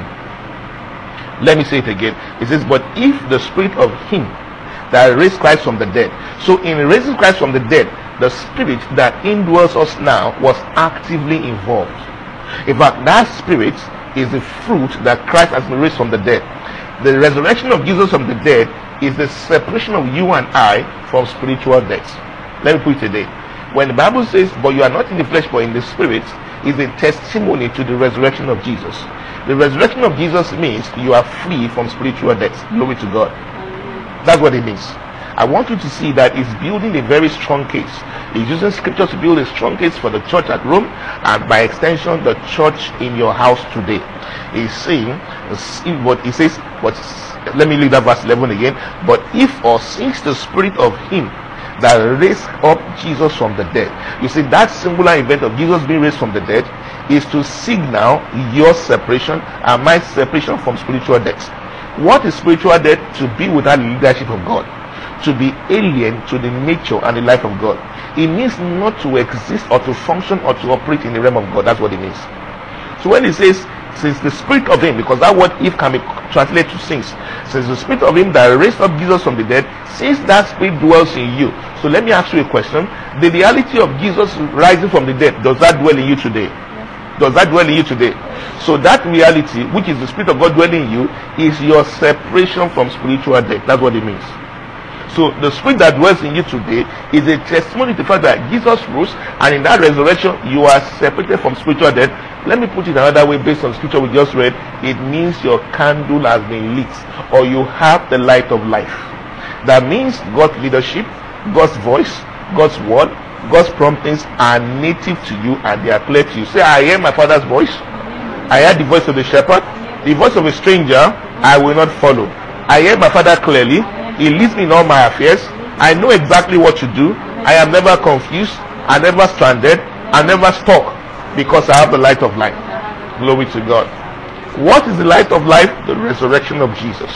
Let me say it again. It says, but if the Spirit of him that raised Christ from the dead. So in raising Christ from the dead, the Spirit that indwells us now was actively involved. In fact, that Spirit is the fruit that Christ has been raised from the dead. The resurrection of Jesus from the dead is the separation of you and I from spiritual death. Let me put it today. When the Bible says, but you are not in the flesh but in the Spirit, is a testimony to the resurrection of Jesus. The resurrection of Jesus means you are free from spiritual death. Glory to God. That's what it means. I want you to see that it's building a very strong case. It's using scripture to build a strong case for the church at Rome, and by extension the church in your house today. He's saying, what he says, but let me read that verse eleven again. But if or since the Spirit of him that raised up Jesus from the dead. You see, that singular event of Jesus being raised from the dead is to signal your separation and my separation from spiritual death. What is spiritual death? To be without the leadership of God, to be alien to the nature and the life of God. It means not to exist or to function or to operate in the realm of God. That's what it means. So when it says, since the Spirit of him, because that word if can be translated to since, since the Spirit of him that raised up Jesus from the dead, since that Spirit dwells in you. So let me ask you a question. The reality of Jesus rising from the dead, does that dwell in you today? Does that dwell in you today? So that reality, which is the Spirit of God dwelling in you, is your separation from spiritual death. That's what it means. So the Spirit that dwells in you today is a testimony to the fact that Jesus rose, and in that resurrection you are separated from spiritual death. Let me put it another way based on the scripture we just read. It means your candle has been lit, or you have the light of life. That means God's leadership, God's voice, God's word, God's promptings are native to you and they are clear to you. Say, I hear my Father's voice I heard the voice of the shepherd. The voice of a stranger I will not follow. I hear my Father clearly. He leads me in all my affairs. I know exactly what to do. I am never confused. I never stranded. I never stuck, because I have the light of life. Glory to God. What is the light of life? The resurrection of Jesus.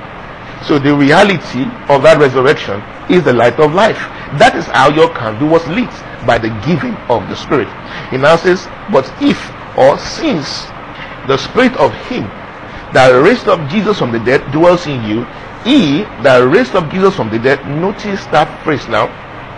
So the reality of that resurrection is the light of life. That is how your candle was lit, by the giving of the Spirit. He now says, but if, or since, the Spirit of him that raised up Jesus from the dead dwells in you, he that raised up Jesus from the dead, notice that phrase now.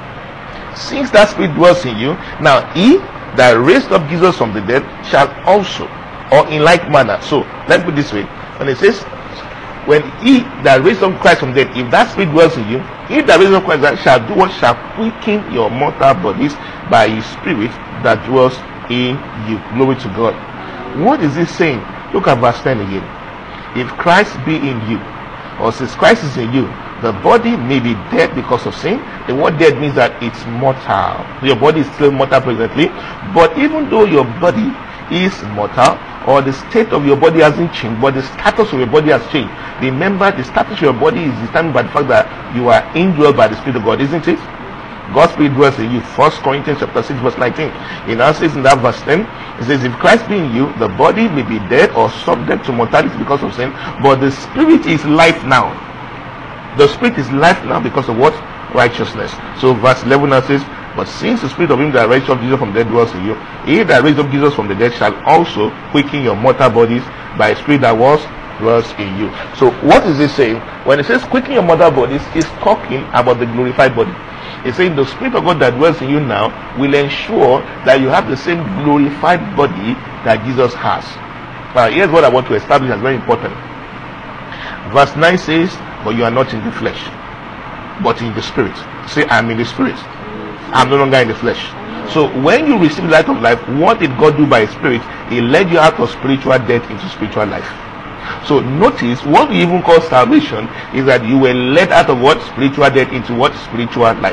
Since that Spirit dwells in you, now he that raised up Jesus from the dead shall also, or in like manner. So let's put it this way. When it says, when he that raised up Christ from the dead, if that Spirit dwells in you, he that raised up Christ shall do what? Shall quicken your mortal bodies by his Spirit that dwells in you. Glory to God. What is this saying? Look at verse ten again. If Christ be in you, or since Christ is in you, the body may be dead because of sin. The word dead means that it's mortal. Your body is still mortal presently, but even though your body is mortal, or the state of your body hasn't changed, but the status of your body has changed. Remember, the status of your body is determined by the fact that you are indwelled by the Spirit of God, isn't it? God's Spirit dwells in you. First Corinthians chapter six verse nineteen. It now says in that verse ten, it says, if Christ be in you, the body may be dead or subject to mortality because of sin, but the Spirit is life now. The Spirit is life now because of what? Righteousness. So verse eleven now says, but since the Spirit of him that raised up Jesus from the dead dwells in you, he that raised up Jesus from the dead shall also quicken your mortal bodies by a Spirit that was dwells in you. So what is it saying? When it says quicken your mortal bodies, it's talking about the glorified body. It's saying the Spirit of God that dwells in you now will ensure that you have the same glorified body that Jesus has. Now here's what I want to establish as very important. Verse nine says, but you are not in the flesh, but in the Spirit. Say, I'm in the Spirit. I'm no longer in the flesh. So when you receive the light of life, what did God do by his Spirit? He led you out of spiritual death into spiritual life. So notice, what we even call salvation is that you were led out of what? Spiritual death into what? Spiritual life.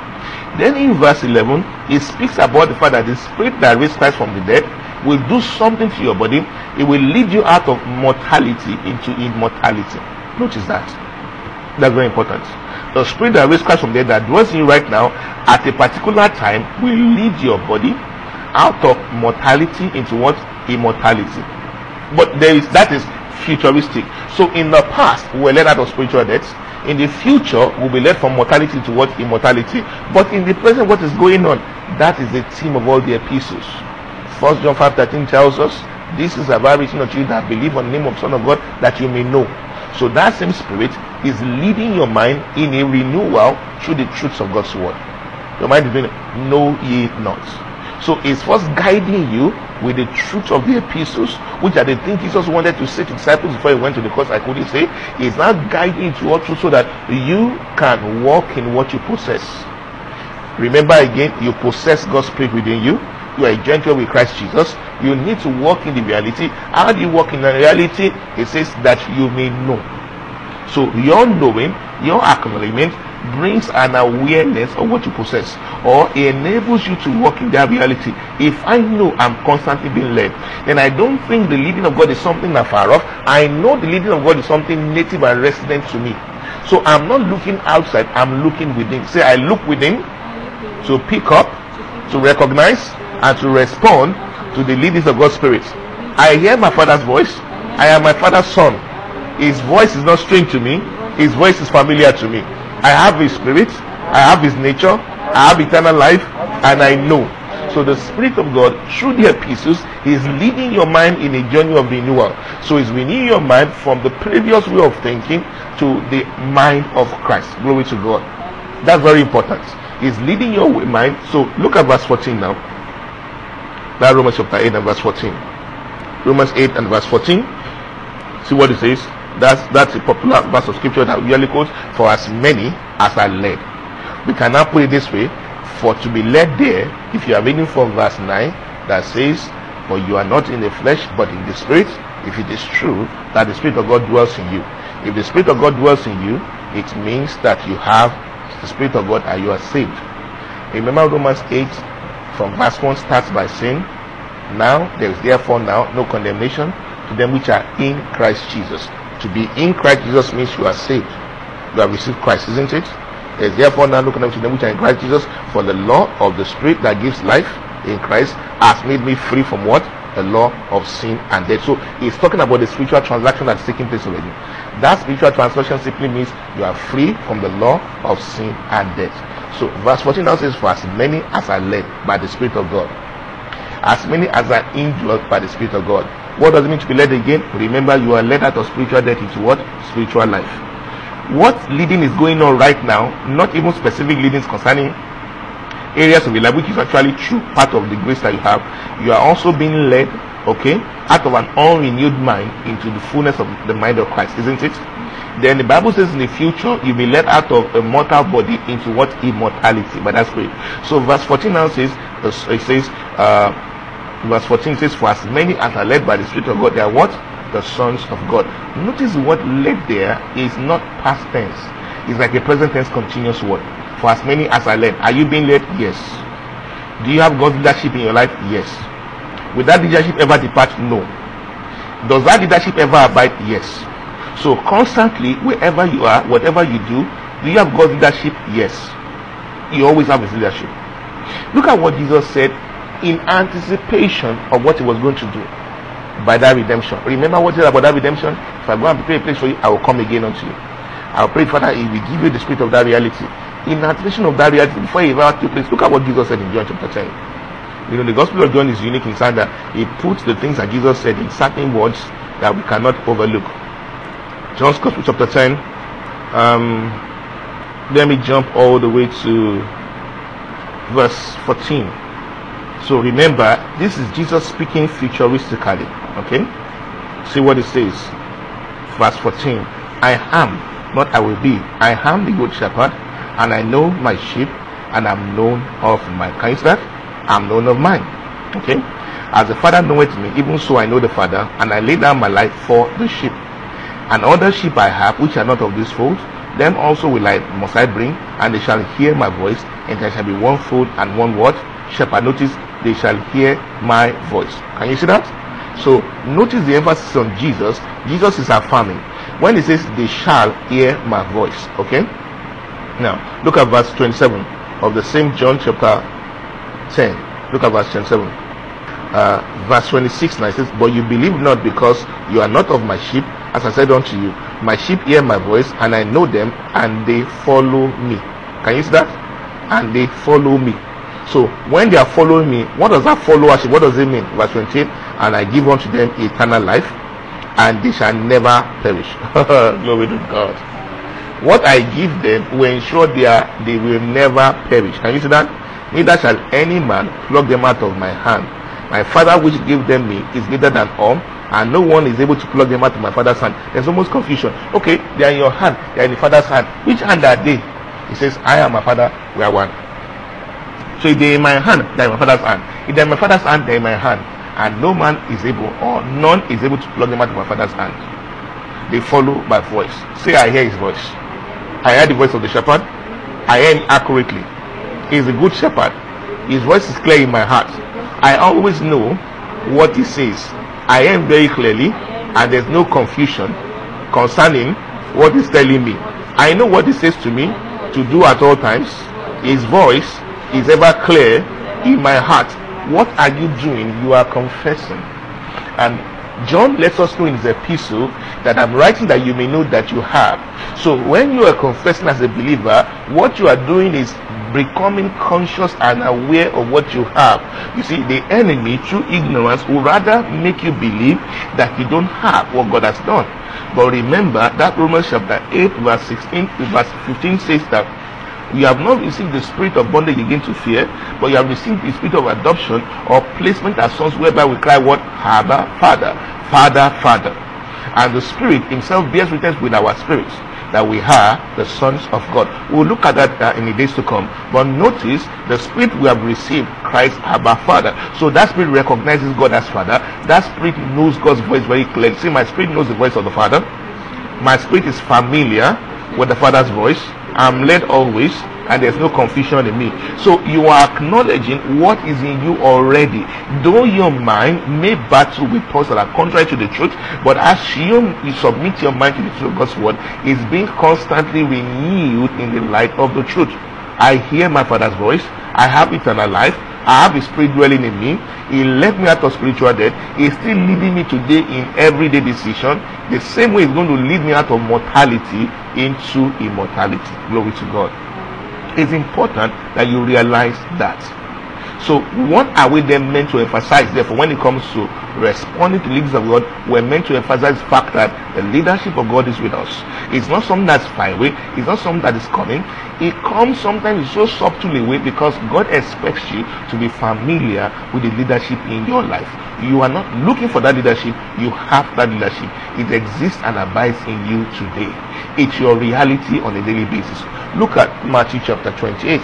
Then in verse eleven, it speaks about the fact that the Spirit that raised Christ from the dead will do something to your body. It will lead you out of mortality into immortality. Notice that. That's very important. The Spirit that raised Christ from the dead that dwells in you right now at a particular time will lead your body out of mortality into what? Immortality. But there is, that is futuristic. So in the past we were led out of spiritual death. In the future we'll be led from mortality to what? Immortality. But in the present, what is going on? That is the theme of all the epistles. First John five thirteen tells us, this is a written unto you that believe on the name of Son of God, that you may know. So that same Spirit is leading your mind in a renewal through the truths of God's word. Your mind is doing, know ye not. So it's first guiding you with the truth of the epistles, which are the things Jesus wanted to say to disciples before he went to the cross. I couldn't say. He's now guiding you to all truth so that you can walk in what you possess. Remember again, you possess God's Spirit within you. You are a joint heir with Christ Jesus. You need to walk in the reality. How do you walk in the reality? It says that you may know. So your knowing, your acknowledgement brings an awareness of what you possess, or it enables you to walk in that reality. If I know I'm constantly being led, then I don't think the leading of God is something afar off. I know the leading of God is something native and resident to me. So I'm not looking outside, I'm looking within. Say, I look within to pick up, to recognize, and to respond to the leadings of God's Spirit. I hear my Father's voice. I am my Father's son. His voice is not strange to me. His voice is familiar to me. I have his Spirit. I have his nature. I have eternal life, and I know. So the Spirit of God, through the epistles, is leading your mind in a journey of renewal. So he's renewing your mind from the previous way of thinking to the mind of Christ. Glory to God. That's very important. He's leading your mind. So look at verse fourteen now. That Romans chapter eight and verse fourteen. Romans eight and verse fourteen. See what it says. That's that's a popular verse of scripture that we usually quote. For as many as are led. We can now put it this way. For to be led there, if you are reading from verse nine, that says, for you are not in the flesh but in the Spirit, if it is true that the Spirit of God dwells in you. If the Spirit of God dwells in you, it means that you have the Spirit of God and you are saved. Remember Romans eight from verse one starts by saying, Now there is therefore now no condemnation to them which are in Christ Jesus. To be in Christ Jesus means you are saved. You have received Christ, isn't it? There is therefore now no condemnation to them which are in Christ Jesus, for the law of the Spirit that gives life in Christ has made me free from what? The law of sin and death. So he's talking about the spiritual transaction that's taking place already. That spiritual transaction simply means you are free from the law of sin and death. So verse fourteen now says, for as many as are led by the Spirit of God, as many as are indwelt by the Spirit of God. What does it mean to be led again? Remember, you are led out of spiritual death into what? Spiritual life. What leading is going on right now, not even specific leadings concerning areas of your life, which is actually true part of the grace that you have. You are also being led, okay, out of an unrenewed mind into the fullness of the mind of Christ, isn't it? Then the Bible says in the future you'll be led out of a mortal body into what? Immortality. But that's great. So verse fourteen now says, it says, uh, verse fourteen says, for as many as are led by the Spirit of God, they are what? The sons of God. Notice what led there is not past tense. It's like a present tense continuous word. For as many as are led. Are you being led? Yes. Do you have God's leadership in your life? Yes. Will that leadership ever depart? No. Does that leadership ever abide? Yes. So constantly, wherever you are, whatever you do, do you have God's leadership? Yes. You always have his leadership. Look at what Jesus said in anticipation of what he was going to do by that redemption. Remember what he said about that redemption? If I go and prepare a place for you, I will come again unto you. I'll pray, Father, he will give you the spirit of that reality. In anticipation of that reality, before he ever took place, look at what Jesus said in John chapter ten. You know, the Gospel of John is unique in saying that he puts the things that Jesus said in certain words that we cannot overlook. John's Gospel chapter ten. Um, let me jump all the way to verse fourteen. So remember, this is Jesus speaking futuristically. Okay? See what it says. Verse fourteen. I am, not I will be. I am the good shepherd, and I know my sheep, and I'm known of mine. Can you see that? I'm known of mine. Okay? As the Father knoweth me, even so I know the Father, and I lay down my life for the sheep. And other sheep I have, which are not of this fold, them also will I must I bring, and they shall hear my voice, and there shall be one fold and one word. Shepherd, notice, they shall hear my voice. Can you see that? So notice the emphasis on Jesus. Jesus is affirming when he says they shall hear my voice. Okay? Now look at verse twenty-seven of the same John chapter ten. Look at verse twenty-seven. Uh, verse twenty-six now it says, but you believe not, because you are not of my sheep, as I said unto you. My sheep hear my voice, and I know them, and they follow me. Can you see that? And they follow me. So when they are following me, what does that followership, what does it mean? Verse twenty-eight, and I give unto them eternal life, and they shall never perish. Glory to God. What I give them will ensure they are they will never perish. Can you see that? Neither shall any man pluck them out of my hand. My Father which gave them me is greater than all, and no one is able to pluck them out of my Father's hand. There's almost confusion. Okay, they are in your hand, they are in the Father's hand. Which hand are they? He says, I am my Father, we are one. So if they're in my hand, they're in my Father's hand. If they're in my Father's hand, they're in my hand. And no man is able, or none is able to pluck them out of my Father's hand. They follow my voice. Say, I hear his voice. I hear the voice of the shepherd. I hear him accurately. He is a good shepherd. His voice is clear in my heart. I always know what he says. I hear him very clearly, and there's no confusion concerning what he's telling me. I know what he says to me to do at all times. His voice is ever clear in my heart. What are you doing? You are confessing. And John lets us know in his epistle that I'm writing that you may know that you have. So when you are confessing as a believer, what you are doing is becoming conscious and aware of what you have. You see, the enemy, through ignorance, will rather make you believe that you don't have what God has done. But remember that Romans chapter eight verse sixteen to verse fifteen says that you have not received the spirit of bondage again to fear, but you have received the spirit of adoption or placement as sons, whereby we cry, what? Abba, Father, Father, Father. And the Spirit himself bears witness with our spirits that we are the sons of God. We'll look at that uh, in the days to come. But notice, the Spirit we have received, Christ, Abba, Father. So that Spirit recognizes God as Father. That Spirit knows God's voice very clearly. See, my Spirit knows the voice of the Father. My Spirit is familiar with the Father's voice. I'm led always and there's no confusion in me. So you are acknowledging what is in you already. Though your mind may battle with thoughts that are contrary to the truth, but as you, you submit your mind to the truth of God's word, it's being constantly renewed in the light of the truth. I hear my Father's voice. I have eternal life. I have His Spirit dwelling in me. He led me out of spiritual death. He's still leading me today in everyday decision. The same way He's going to lead me out of mortality into immortality. Glory to God. It's important that you realize that. So what are we then meant to emphasize? Therefore, when it comes to responding to the leaders of God, we're meant to emphasize the fact that the leadership of God is with us. It's not something that's far away. It's not something that is coming. It comes sometimes so subtly away because God expects you to be familiar with the leadership in your life. You are not looking for that leadership. You have that leadership. It exists and abides in you today. It's your reality on a daily basis. Look at Matthew chapter twenty-eight.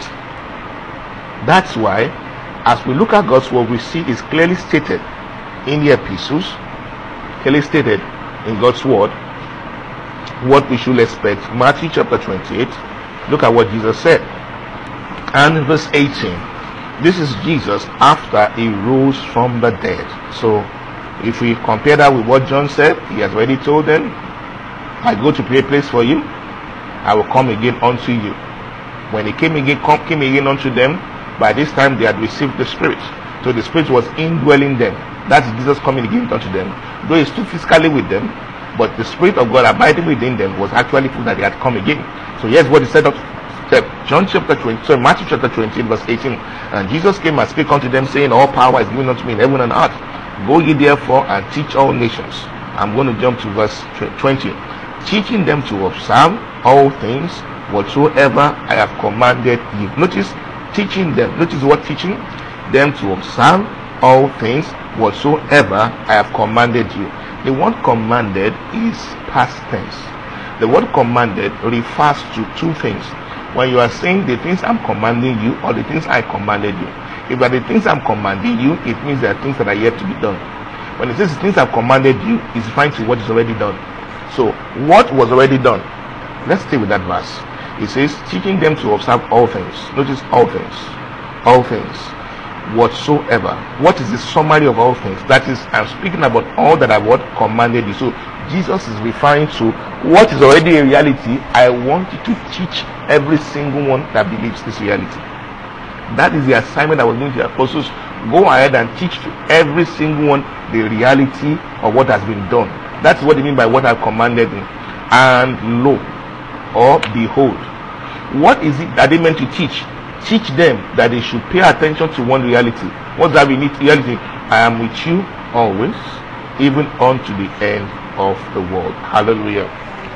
That's why, as we look at God's word, we see it's clearly stated in the epistles, clearly stated in God's word, what we should expect. Matthew chapter twenty-eight, look at what Jesus said. And verse eighteen, this is Jesus after He rose from the dead. So, if we compare that with what John said, He has already told them, I go to prepare a place for you, I will come again unto you. When He came again, come, came again unto them, by this time they had received the Spirit. So the Spirit was indwelling them. That's Jesus coming again unto them. Though He stood physically with them, but the Spirit of God abiding within them was actually proof that He had come again. So here's what He said of John chapter twenty, sorry, Matthew chapter twenty, verse eighteen. And Jesus came and spake unto them, saying, all power is given unto me in heaven and earth. Go ye therefore and teach all nations. I'm going to jump to verse twenty. Teaching them to observe all things whatsoever I have commanded you. Notice teaching them. Notice what teaching them to observe all things whatsoever I have commanded you. The word commanded is past tense. The word commanded refers to two things. When you are saying the things I'm commanding you, or the things I commanded you. If they are the things I'm commanding you, it means there are things that are yet to be done. When it says the things I've commanded you, it's referring to what is already done. So what was already done? Let's stay with that verse. It says, teaching them to observe all things. Notice all things. All things. Whatsoever. What is the summary of all things? That is, I'm speaking about all that I've what commanded you. So Jesus is referring to what is already a reality. I want you to teach every single one that believes this reality. That is the assignment I was doing to the apostles. Go ahead and teach to every single one the reality of what has been done. That's what they mean by what I've commanded them. And lo, or behold. What is it that they meant to teach? Teach them that they should pay attention to one reality. What's that reality? I am with you always, even unto the end of the world. Hallelujah.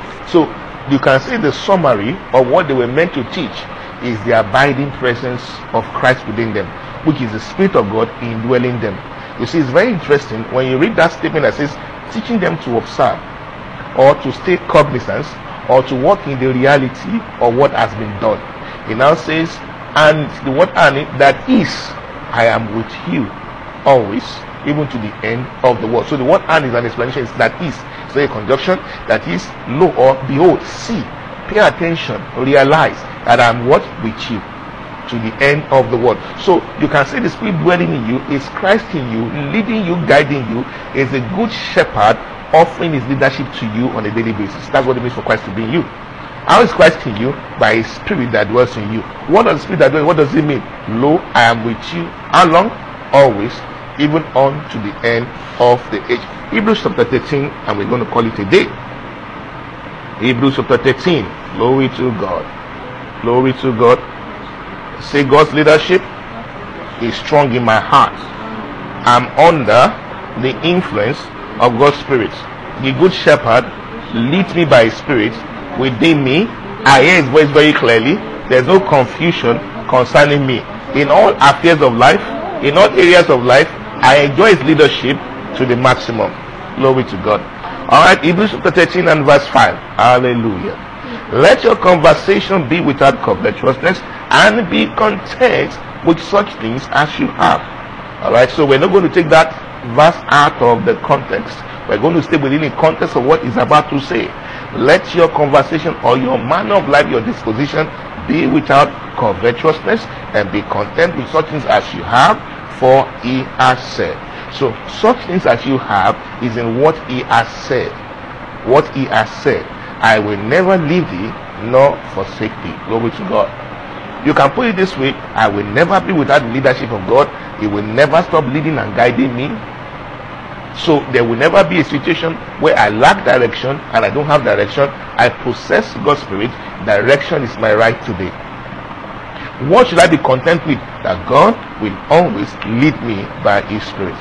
So you can say the summary of what they were meant to teach is the abiding presence of Christ within them, which is the Spirit of God indwelling them. You see, it's very interesting when you read that statement that says teaching them to observe or to stay cognizant or to walk in the reality of what has been done. It now says, and the word and that is, I am with you always, even to the end of the world. So the word and is an explanation, is that is. So a conjunction that is, lo, or behold, see, pay attention, realize that I am what? With you to the end of the world. So you can see the Spirit dwelling in you, is Christ in you, leading you, guiding you, is a good shepherd offering His leadership to you on a daily basis. That's what it means for Christ to be in you. How is Christ in you? By His Spirit that dwells in you. What does the Spirit that dwells? What does it mean? Lo, I am with you. How long? Always, even on to the end of the age. Hebrews chapter thirteen, and we're going to call it a day. Hebrews chapter thirteen. Glory to God. Glory to God. Say, God's leadership is strong in my heart. I'm under the influence of God's Spirit. The good shepherd leads me by His Spirit within me. I hear His voice very clearly. There's no confusion concerning me. In all affairs of life, in all areas of life, I enjoy His leadership to the maximum. Glory to God. Alright, Hebrews chapter thirteen and verse five. Hallelujah. Let your conversation be without covetousness, and be content with such things as you have. Alright, so we're not going to take that verse out of the context. We're going to stay within the context of what he's about to say. Let your conversation or your manner of life, your disposition, be without covetousness, and be content with such things as you have, for he has said. So such things as you have is in what he has said. What he has said. I will never leave thee nor forsake thee. Glory to God. You can put it this way: I will never be without the leadership of God. He will never stop leading and guiding me. So there will never be a situation where I lack direction and I don't have direction. I possess God's Spirit. Direction is my right today. What should I be content with? That God will always lead me by his Spirit.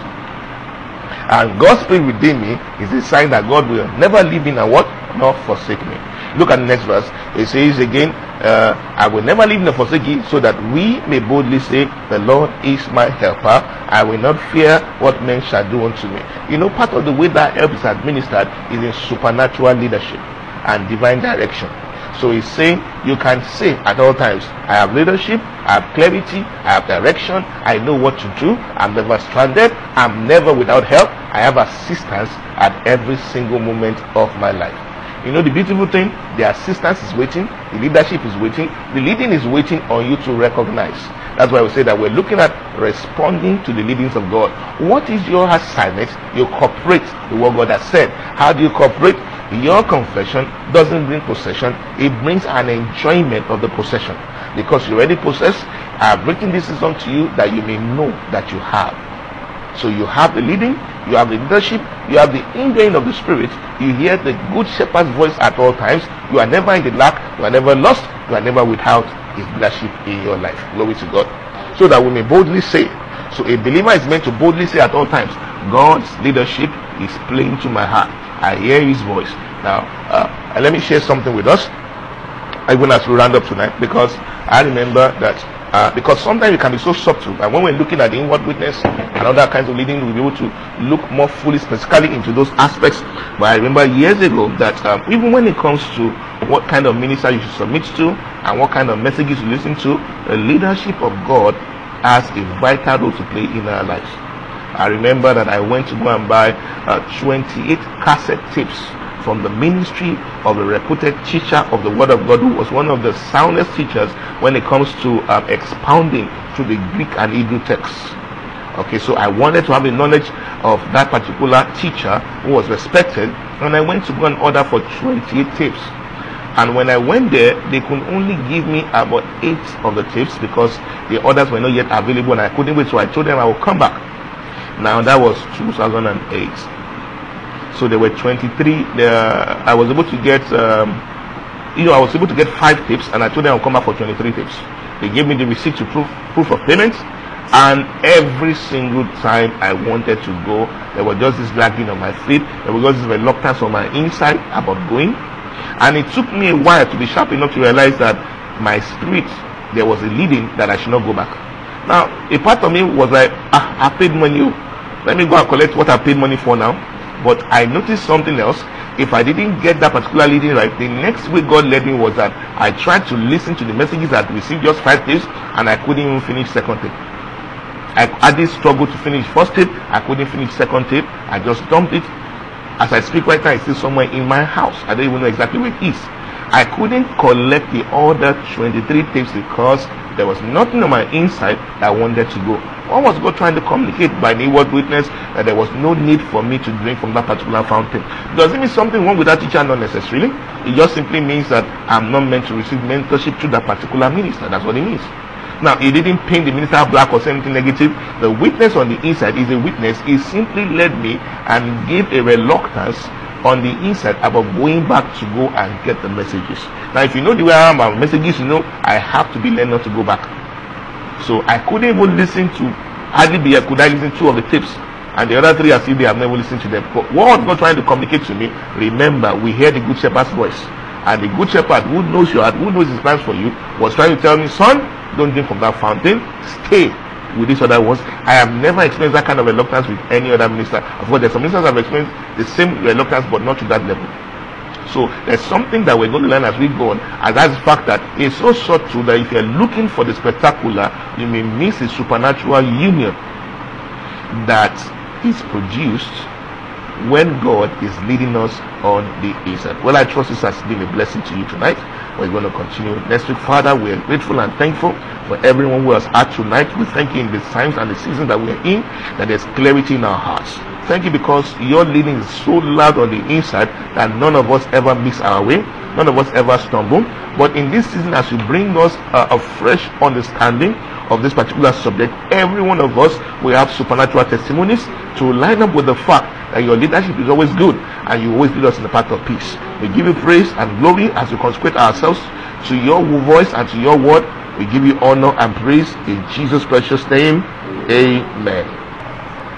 And God's Spirit within me is a sign that God will never leave me and what? Nor forsake me. Look at the next verse. It says again, uh, I will never leave nor forsake you, so that we may boldly say, the Lord is my helper. I will not fear what men shall do unto me. You know, part of the way that help is administered is in supernatural leadership and divine direction. So he's saying, you can say at all times, I have leadership, I have clarity, I have direction, I know what to do, I'm never stranded, I'm never without help, I have assistance at every single moment of my life. You know the beautiful thing? The assistance is waiting, the leadership is waiting, the leading is waiting on you to recognize. That's why we say that we're looking at responding to the leadings of God. What is your assignment? You cooperate with what God has said. How do you cooperate? Your confession doesn't bring possession, it brings an enjoyment of the possession. Because you already possess, I have written this unto you that you may know that you have. So you have the leading, you have the leadership, you have the indwelling of the Spirit, you hear the good shepherd's voice at all times, you are never in the lack, you are never lost, you are never without his leadership in your life. Glory to God. So that we may boldly say. So a believer is meant to boldly say at all times, God's leadership is playing to my heart. I hear his voice. Now, uh, let me share something with us, even as we round up tonight, because I remember that, uh, because sometimes it can be so subtle, and when we're looking at the inward witness and other kinds of leading, we'll be able to look more fully, specifically into those aspects. But I remember years ago that um, even when it comes to what kind of minister you should submit to and what kind of messages you listen to, the leadership of God has a vital role to play in our lives. I remember that I went to go and buy uh, twenty-eight cassette tapes from the ministry of a reputed teacher of the Word of God, who was one of the soundest teachers when it comes to um, expounding to the Greek and Hebrew texts. Okay, so I wanted to have the knowledge of that particular teacher who was respected, and I went to go and order for twenty-eight tapes. And when I went there, they could only give me about eight of the tapes because the others were not yet available, and I couldn't wait. So I told them I would come back. Now that was two thousand eight. So there were twenty-three. Uh, I was able to get, um, you know, I was able to get five tapes, and I told them I'll come back for twenty-three tapes. They gave me the receipt to proof proof of payment, and every single time I wanted to go, there was just this dragging on my feet. There was just this reluctance on my inside about going, and it took me a while to be sharp enough to realize that my spirit, there was a leading that I should not go back. Now, a part of me was like, ah, I paid money. Let me go and collect what I paid money for now. But I noticed something else. If I didn't get that particular leading right, the next way God led me was that I tried to listen to the messages that received just five tapes, and I couldn't even finish second tape. I had this struggle to finish first tape. I couldn't finish second tape. I just dumped it. As I speak right now, it's still somewhere in my house. I don't even know exactly where it is. I couldn't collect the other twenty-three tapes because there was nothing on my inside that I wanted to go. What was God trying to communicate by the word witness? That there was no need for me to drink from that particular fountain. Does it mean something wrong with that teacher? Not necessarily. It just simply means that I'm not meant to receive mentorship through that particular minister. That's what it means. Now, he didn't paint the minister black or say anything negative. The witness on the inside is a witness. He simply led me and gave a reluctance on the inside about going back to go and get the messages. Now, if you know the way I am about messages, you know I have to be led not to go back. So I couldn't even listen to, hardly be, could I listen to two of the tapes, and the other three as if they have never listened to them. But what was God trying to communicate to me? Remember, we hear the good shepherd's voice, and the good shepherd who knows your heart, who knows his plans for you, was trying to tell me, son, don't drink from that fountain, stay with these other ones. I have never experienced that kind of reluctance with any other minister. Of course, there's some ministers I've experienced the same reluctance, but not to that level. So there's something that we're going to learn as we go on, and that's the fact that it's so subtle that if you're looking for the spectacular, you may miss a supernatural union that is produced when God is leading us on the inside. Well, I trust this has been a blessing to you tonight. We're going to continue next week. Father, we are grateful and thankful for everyone who has had tonight. We thank you in the times and the season that we are in, that there's clarity in our hearts. Thank you because your leading is so loud on the inside that none of us ever miss our way, none of us ever stumble. But in this season, as you bring us uh, a fresh understanding of this particular subject, every one of us will have supernatural testimonies to line up with the fact that your leadership is always good and you always lead us in the path of peace. We give you praise and glory as we consecrate ourselves to your voice and to your word. We give you honor and praise in Jesus' precious name. Amen.